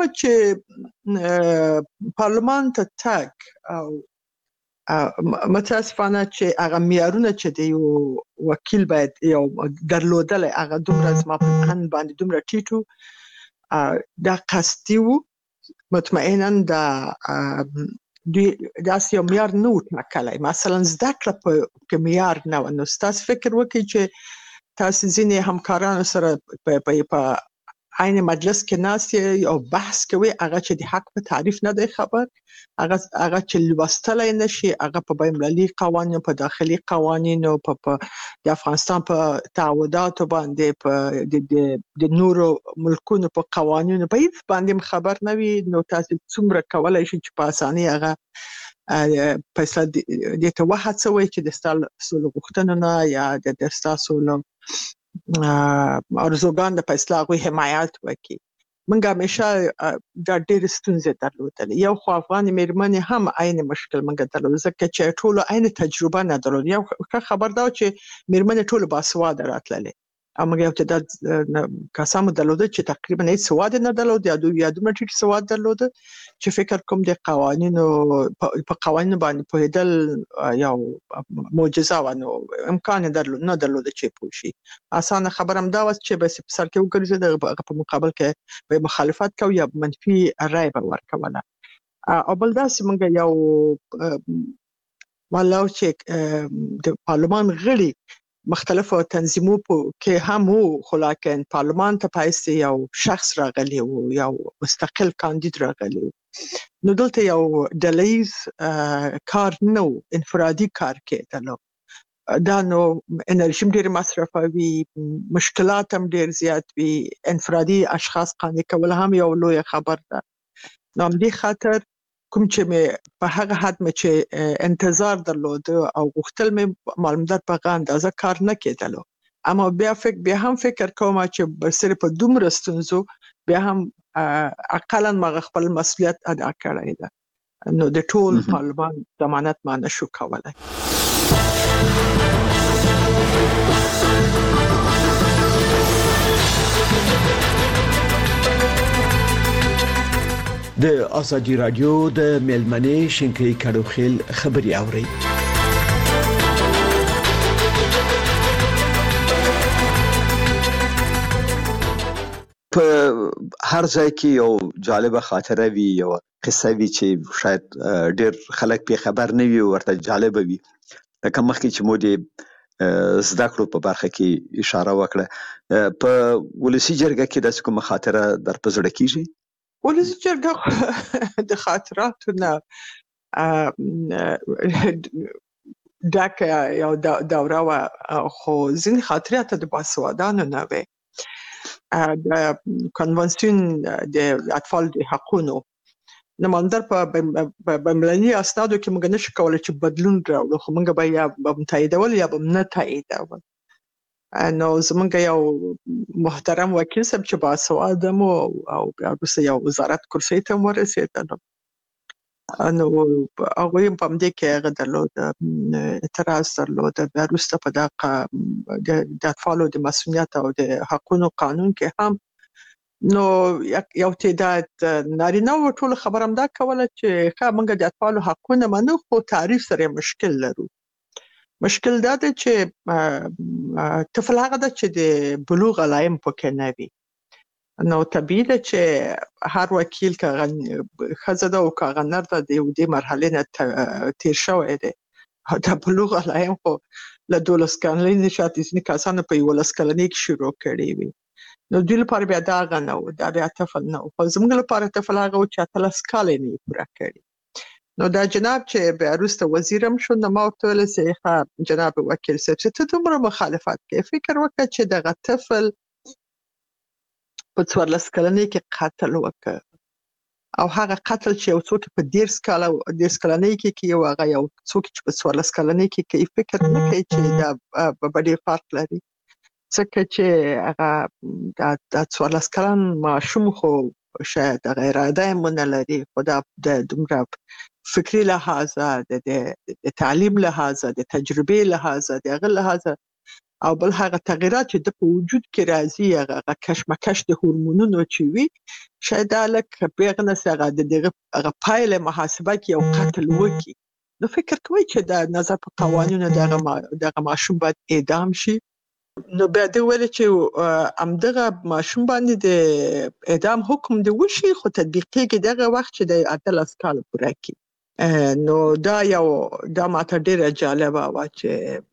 Speaker 19: چې پارلمان ته تک او متاسفانه چې هغه معیارونه چې د یو وکیل باید یو درلودل هغه دومره زما په ان باندې دومره ټیټو دا قصدي وو مطمئنا دا دوی داسې یو معیار نه و ټاکلی مثلا زده کړه په معیار نه و نو ستاسو فکر وکړئ چې تاسو ځینې همکارانو سره په عین مجلس کې ناست او بحث کوي هغه چې د حق په تعریف نه دی خبر هغه هغه چې لوستلای نشي هغه په بین المللي قوانینو په داخلي قوانینو په د افغانستان په تعهداتو باندې په د د نورو ملکونو په قوانینو په هیڅ باندې خبر نه وي نو تاسو څومره کولای شئ چې په اسانۍ هغه فیصله د ته وهڅوي چې د ستاسو غوښتنو نه یا د ستاسو ارزوګان د فیصله غوي حمایت وکړي منګه همیشه دا ډېر ستونزې درلودلې یو خو افغان میرمنې هم عین مشکل منګه درلود ځکه چې ټول عین تجربه نه درلود یو خبر دا چې میرمنې ټول باسواده راتللې اما یو تعداد کسانو درلوده چې تقریبا هیڅ سواد نه درلود یا دوی دومره ټیټ سواد درلوده چې فکر کوم د قوانینو په قوانینو باندې پوهېدل یو معجزه و، نو امکان درلود نه درلوده چې پوه شي. اسانه خبره هم دا وه چې بس په سر کې وګرځي دغه په مقابل کې به مخالفت کوي یا منفي رای به ورکوله. او بل داسې موږ یو والله چې د پارلمان غړي مختلفو تنظیمو کې هم وو، خو لکن پارلمان ته پایسته یو شخص راغلی و، یو مستقل کاندید راغلی و. نو دلته یو ډلهیز کار نه و، انفرادي کار کېدلو. دا نو انرژي هم ډېر مصرفوي، مشکلات هم ډېر زیات وي، انفرادي اشخاص قانع کول هم یو لویه خبر ده. نو همدې خاطر کوم چې مې په هغه حد مې چې انتظار درلود او غوښتل مې معلومات په هغه اندازه کار نه کېدلو، اما بیا فکر بیا هم فکر کوم چې برسره په دومره ستونزو بیا هم اقلا ما خپل مسؤلیت ادا کړی ده. نو د ټول پارلمان ضمانت ما نشو کولای.
Speaker 18: د ازادي رادیو د میلمنې شینکۍ کډوخیل خبري اوري.
Speaker 20: په هر ځای کې یو جالبه خاطره وي، یو قصه وي چې شاید ډېر خلک په خبر نه وي ورته جالبه وي. لکه مخکې چې مو د زده کړو په برخه کې اشاره وکړه، په ولسي جرګه کې داسې کومه خاطره در په زړه کېږي؟
Speaker 19: ولسي جرګه د خاطراتو نه ډکه یو دوره وه، خو ځینې خاطرات د باسوادانو نه وې. د کنونسیون د اطفال د حقونو نماندر په بین‌المللي اسنادو کې موږ نشو کولی چې بدلون راوړو، خو موږ به یا به تاییدول یا به نه تاییدول. نو زمونږ یو محترم وکیل صاحب چې باسواده مو او بیا وروسته یو وزارت کرسۍ ته هم ورسېدلو، نو هغوی هم په همدې کې هغه درلود اعتراض درلود. بیا وروسته په دغه د اطفالو د مسؤلیت او د حقونو قانون کې هم نو یو تعداد نارینه و ټول خبره همدا کوله چې ښه موږ د اطفالو حقونه منو، خو تعریف سره مشکل لرو. مشکل دا دی چې طفل هغه ده چې د بلوغ علایم پکې نه وي. نو طبیعي ده چې هر وکیل که ښځه ده او که هغه نر ده د دې مرحلې نه تیر شوی دی. د بلوغ علایم خو له دولس کلنۍ شاید ځینې کسانو په یولس کلنۍ کې شروع کړي وي. نو دوی لپاره بیا دا هغه نه و، دا بیا طفل نه و. خو زموږ لپاره طفل هغه و چې اتلس کاله یې نه وي پوره کړي. نو دا جناب چې بیا وروسته وزیر هم شو، نو ما ورته ویل چې ښه جناب وکیل صاحب چې ته دومره مخالفت کوې، فکر وکړه چې دغه طفل په څوارلس کلنۍ کې قتل وکړ، او هغه قتل چې یو څوک په دېرش کاله دېرش کلنۍ کې کوي او هغه یو څوک چې په څوارلس کلنۍ کې کوي، فکر نه کوي چې دا به ډېر فرق لري. ځکه چې هغه دا څوارلس کلن ماشوم خو شاید هغه اراده یې ونه لري، خو دا د دومره فکري لحاظه، د تعلیم لحاظه، د تجربې لحاظه، د هغه لحاظه او بل هغه تغیرات چې د په وجود کې راځي، هغه کشمکش د هورمونونو چې وي، شاید دا لږ بېغه نسي هغه د دغه هغه پایله محاسبه کې یو قتل وکړي. نو فکر کوئ چې د نظر په قوانینو دغه ماشوم باید اعدام شي. نو بیا دې ویلې چې همدغه ماشوم باندې د اعدام حکم دې وشي، خو تطبیق کېږي دغه وخت چې د اتلس کاله پوره کړي. نو دا یو دا ماته ډېره جالبه وه چې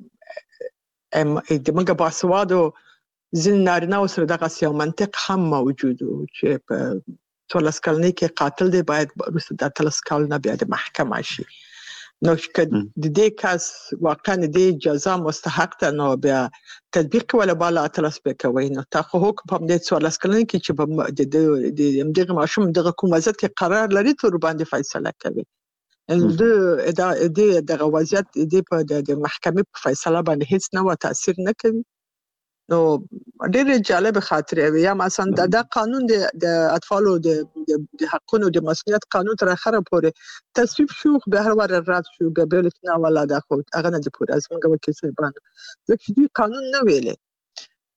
Speaker 19: د موږ باسوادو ځینې نارینه‌و سره دغسې یو منطق هم موجود و چې په څوارلس کلنۍ کې قاتل دی باید وروسته د اتلس کال نه بیا د محکمه شي. نو که د دې کس واقعا د جزا مستحق ده، نو بیا تطبیق کوله بالا اتلس به کوئ. نو تا خو حکم په همدې څوارلس کلنۍ کې چې د همدغه ماشوم دغه کوم وضعیت کې قرار لري تر باندې فیصله کوي. دغه وضعیت د په د محکمې په فیصله باندې هیڅ نوع تاثیر نه کوي. نو ډېرې جالبه خاطرې وي. یا مثلا دا قانون د اطفالو د حقونو د مسؤلیت قانون تر اخره پورې تصویب شو، بیا هر وار رد شو، بیا بیا نه ولا دا خو هغه نه دی پوره. زموږ وکیل صاحبانو ځکه چې دوی قانون نه ویلې،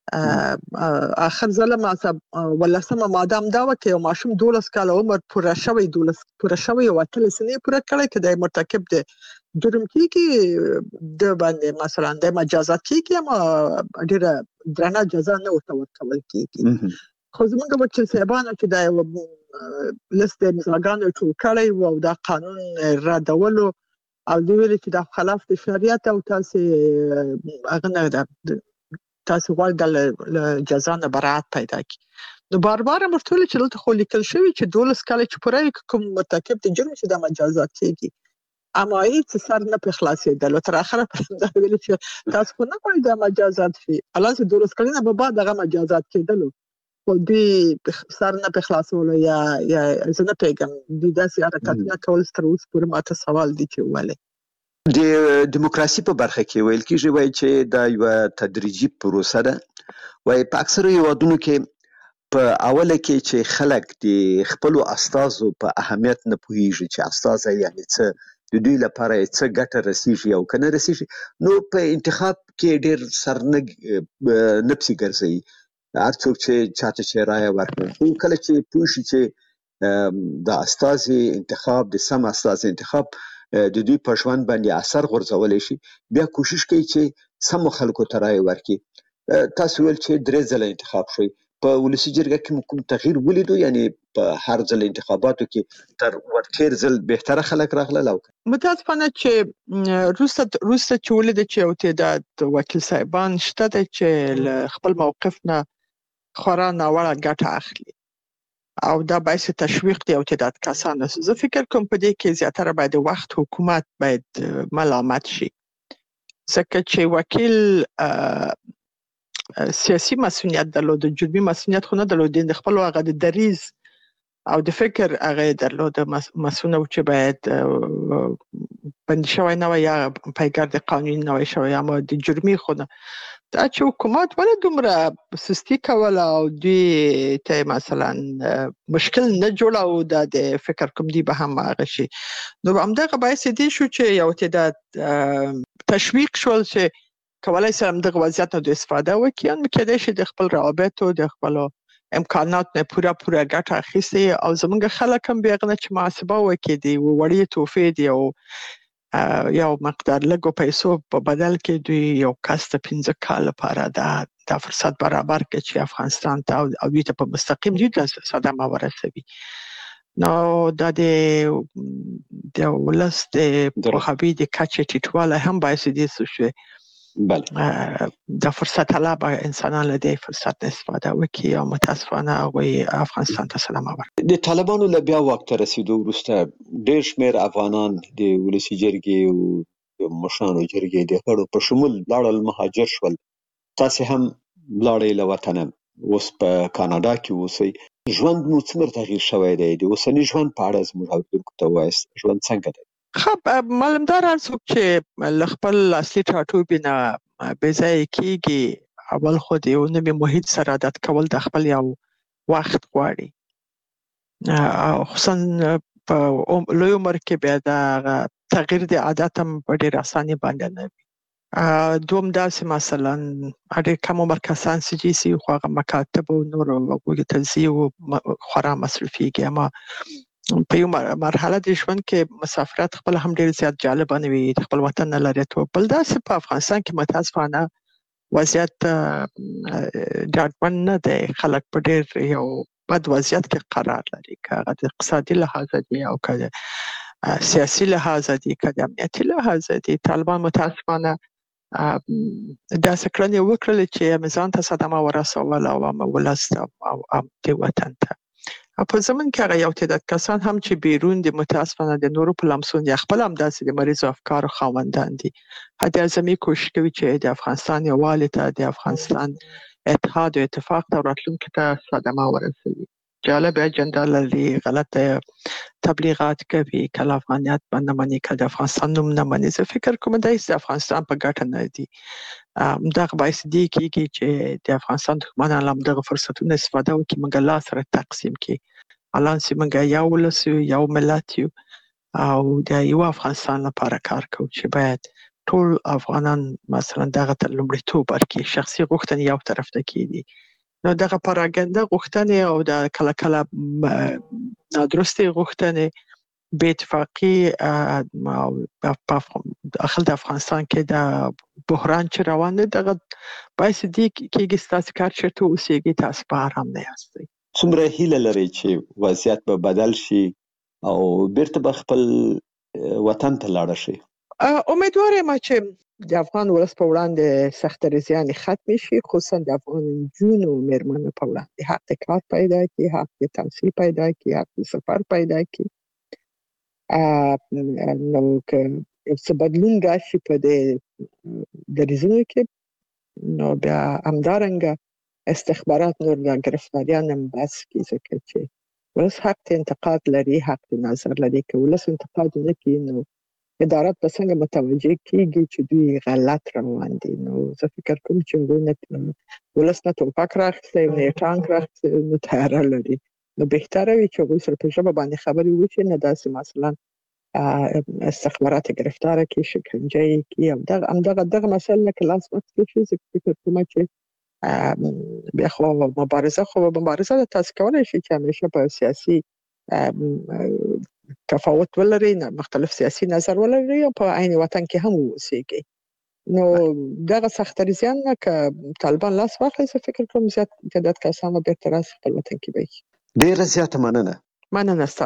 Speaker 19: اخر ځل ما ولسمه ماده هم دا و چې یو ماشوم دولس کاله عمر پوره شوی دولس پوره شوی او اتل سنې پوره کړی چې د مرتکب د جرم کیږي د باندې مثلا د مجازات کیږي اما ډیره درنه جزا نه ورته ورکول کیږي خو زموږ وکیل صاحبانو چې دا لست مزاګانو ټول کړی او دا قانون ردولو او د ویل چې د خلاف د شریعت او تاسو هغه نه ده تاسو غواړئ د جزا نه برائت پیدا کړئ نو بار بار مرتول چې دلته خو لیکل شوی چې دولس کاله چې پوره کوم مرتکب د جرم چې د مجازات کیږي اما هیڅ سر نه په خلاصېدل تر اخره دا ویل چې تاسو خو نه غواړئ د مجازات شي الان چې دولس کاله نه بعد دغه مجازات کېدل خو دې سر نه په خلاصولو یا یا زنه پیغام د داسې حرکتونه کول ستر اوس پورې ماته سوال دي چې ولې
Speaker 18: د دیموکراسي په برخه کې ویل کېږي وایي چې دا یو تدریجي پروسه ده وایي په اکثرو هیوادونو کې په اوله کې چې خلک د خپلو استازو په اهمیت نه پوهیږي چې استازه یعنی څه د دوی لپاره څه ګټه رسیږي او کنه رسیږي نو په انتخاب کې ډېر سرنګ نفسي ګرځي هر څوک چې چاته چې رایه ورکړي کله چې پوه شي چې د استازي انتخاب د سم استازي انتخاب د دوی په ژوند باندې اثر غورځولی شي بیا کوشش کوي چې سمو خلکو ته رایه ورکړي تاسو ویل چې درې ځله انتخاب شوی په ولسي جرګه کې کوم تغییر ولیدو یعنی په هر ځل انتخاباتو کې تر ورتیر ځل بهتره خلک راغلل او
Speaker 19: متاسفانه چې روسته روسته چې ولید چې یو تعداد وکیل صاحبان شته چې خپل موقف نه خورا ناوړه ګټه اخلي او دا باعث تشویق دی او تعداد کسان زه فکر کوم په دې کې زیاتره باید وخت حکومت باید ملامت شي ځکه چې وکیل سیاسي مسؤلیت درلود جرمي مسؤلیت خو نه درلود د خپل هغه د دریز او د فکر هغه درلود مسؤل چې باید بند شوی نه یا پیګر د قانون نه شوی اما د جرمي خو نه دا چې حکومت ولې دومره سستی کوله او دوی ته مثلا مشکل نه جوړاو د فکر کوم دی به هم هغه شي نو همدغه باعث دي شو چې یو تعداد تشویق شول چې کولای سم دغه وضعیت نه استفاده وکړي ان کېدای شي د خپل روابط او د خپل امکانات نه پوره پوره ګټه اخیستي او زمونږ خلک هم بیغنه چې محاسبه وکړي دی وړي توفید یو یو مقدار لګو پیسو په بدل کې دوی یو کس ته پنځه کال لپاره دا د فرصت برابر کړي چې افغانستان ته او دوی ته په مستقیم دي د صدمه ورسوي نو دا د د ولس د پوهاوي د کچې ټیټوالی هم باعث دي چې بله د فرصت طلب انسانان له دې فرصت استفاده وکړي او متاسفانه هغوی افغانستان ته سلام ورکړي
Speaker 18: د طالبانو له بیا واک ته رسیدو وروسته ډېر شمېر افغانان د ولسي جرګې او د مشرانو جرګې د غړو په شمول لاړل مهاجر شول تاسې هم لاړئ له وطنه اوس په کاناډا کې اوسئ ژوند مو څومره تغییر شوی دی د اوسني ژوند په اړه زموږ اورېدونکو ته ووایاست ژوند څنګه دی
Speaker 19: خب معلومدار هر څوک چې خپل اصلي ټاټوبي نه بې ځایه کېږي اول خو د یو نوي محیط سره عادت کول د خپل یو وخت غواړي خصوصا په لوی عمر کې بیا د تغییر د عادت هم په ډېر اسانۍ باندې نه وي دوم داسې مثلا ډېر کم عمر کسان چې سي خو هغه مکاتب او نور هغوی ته ځي او خورا مصرفېږي اما په یو مرحله د ژوند کې مسافرت خپل هم ډېر زیات جالبه نه وي د خپل وطن نه لرې تو بل داسې په افغانستان کې متاسفانه وضعیت ډاډمن نه دی خلک په ډېر یو بد وضعیت کې قرار لري که هغه د اقتصادي لحاظ دي او که د سیاسي لحاظ دي که د امنیتي لحاظ دي طالبان متاسفانه داسې کړنې وکړلې چې ځان ته صدمه ورسوله او ولس او د وطن ته په زمون کې هغه یو تعداد کسان هم چې بیرون دي متاسفانه د نورو په لمسون یا خپل هم داسې د مریض افکار خاوندان دي هدي اعظمي کوشش کوي چې د افغانستان یووالي ته د افغانستان اتحاد او اتفاق ته راتلونکي ته صدمه ورسوي جالب اجنډا لري غلطه تبلیغات کوي کله افغانیت باندې مني کله د افغانستان نوم نه مني زه فکر کوم دا د افغانستان په ګټه نه دي دا باعث دي کیږي چې د افغانستان دښمنان هم دغه فرصتونه استفاده وکړي موږ لا سره تقسیم کړي الان چې موږ یو ولس یو ملت یو او د یو افغانستان لپاره کار کوو چې باید ټول افغانان مثلا دغه ته لومړیتوب ورکړي، شخصي غوښتنې یو طرف ته کېږي. نو دغه پراګنده غوښتنې او د کله کله نادرستې غوښتنې بې اتفاقي په داخل د افغانستان کې د بحران چې روان دی دغه باعث دي کېږي ستاسو کار چېرته اوسېږي، تاسو په ارام نه یاستئ.
Speaker 18: څومره هیله لرئ چې وضعیت به بدل شي او بیرته به خپل وطن ته لاړ شي؟
Speaker 19: امیدوار یم چې د افغان ولس په وړاندې سختدریزیانې ختمې شي، خصوصا د افغان نجونو او میرمنو په وړاندې حق د کار پیدا کړي، حق د تحصیل پیدا کړي، حق د سفر پیدا کړي. نو که څه بدلون راشي په دې دریځونو کې نو بیا همدارنګه استخبارات نور د ګرفتاریان هم بس کړي، ځکه چې ولس حق ته انتقاد لري، حق د نظر لري. که ولس انتقاد ونه کړي نو ادارات به څنګه متوجه کېږي چې دوی غلط روان دي. نو زه فکر کوم چې هغوی ولس نه ټوپک راخیستی نه یې ټانک راخیستی نو تیاره لري. نو بهتره وي چې هغوی سره په ژبه باندې خبرې وشي، نه داسې مثلا استخبارات ګرفتاره کړي، شکنجه یې کړي او دغه همدغه دغه مسایل نه که لاس مخته شي. زه فکر کوم چې بیا خو مبارزه خو مبارزه ده، تاسو کولی شئ چې همیشه په سیاسي تفاوت ولري، مختلف سیاسي نظر ولري او په عین وطن کې هم اوسېږي. نو دغه سختدریزیان نه که طالبان لاس واخلي، زه فکر کوم زیات تعداد کسان به بیرته راشي خپل وطن کې وي.
Speaker 18: ډېره زیاته مننه.
Speaker 19: مننه.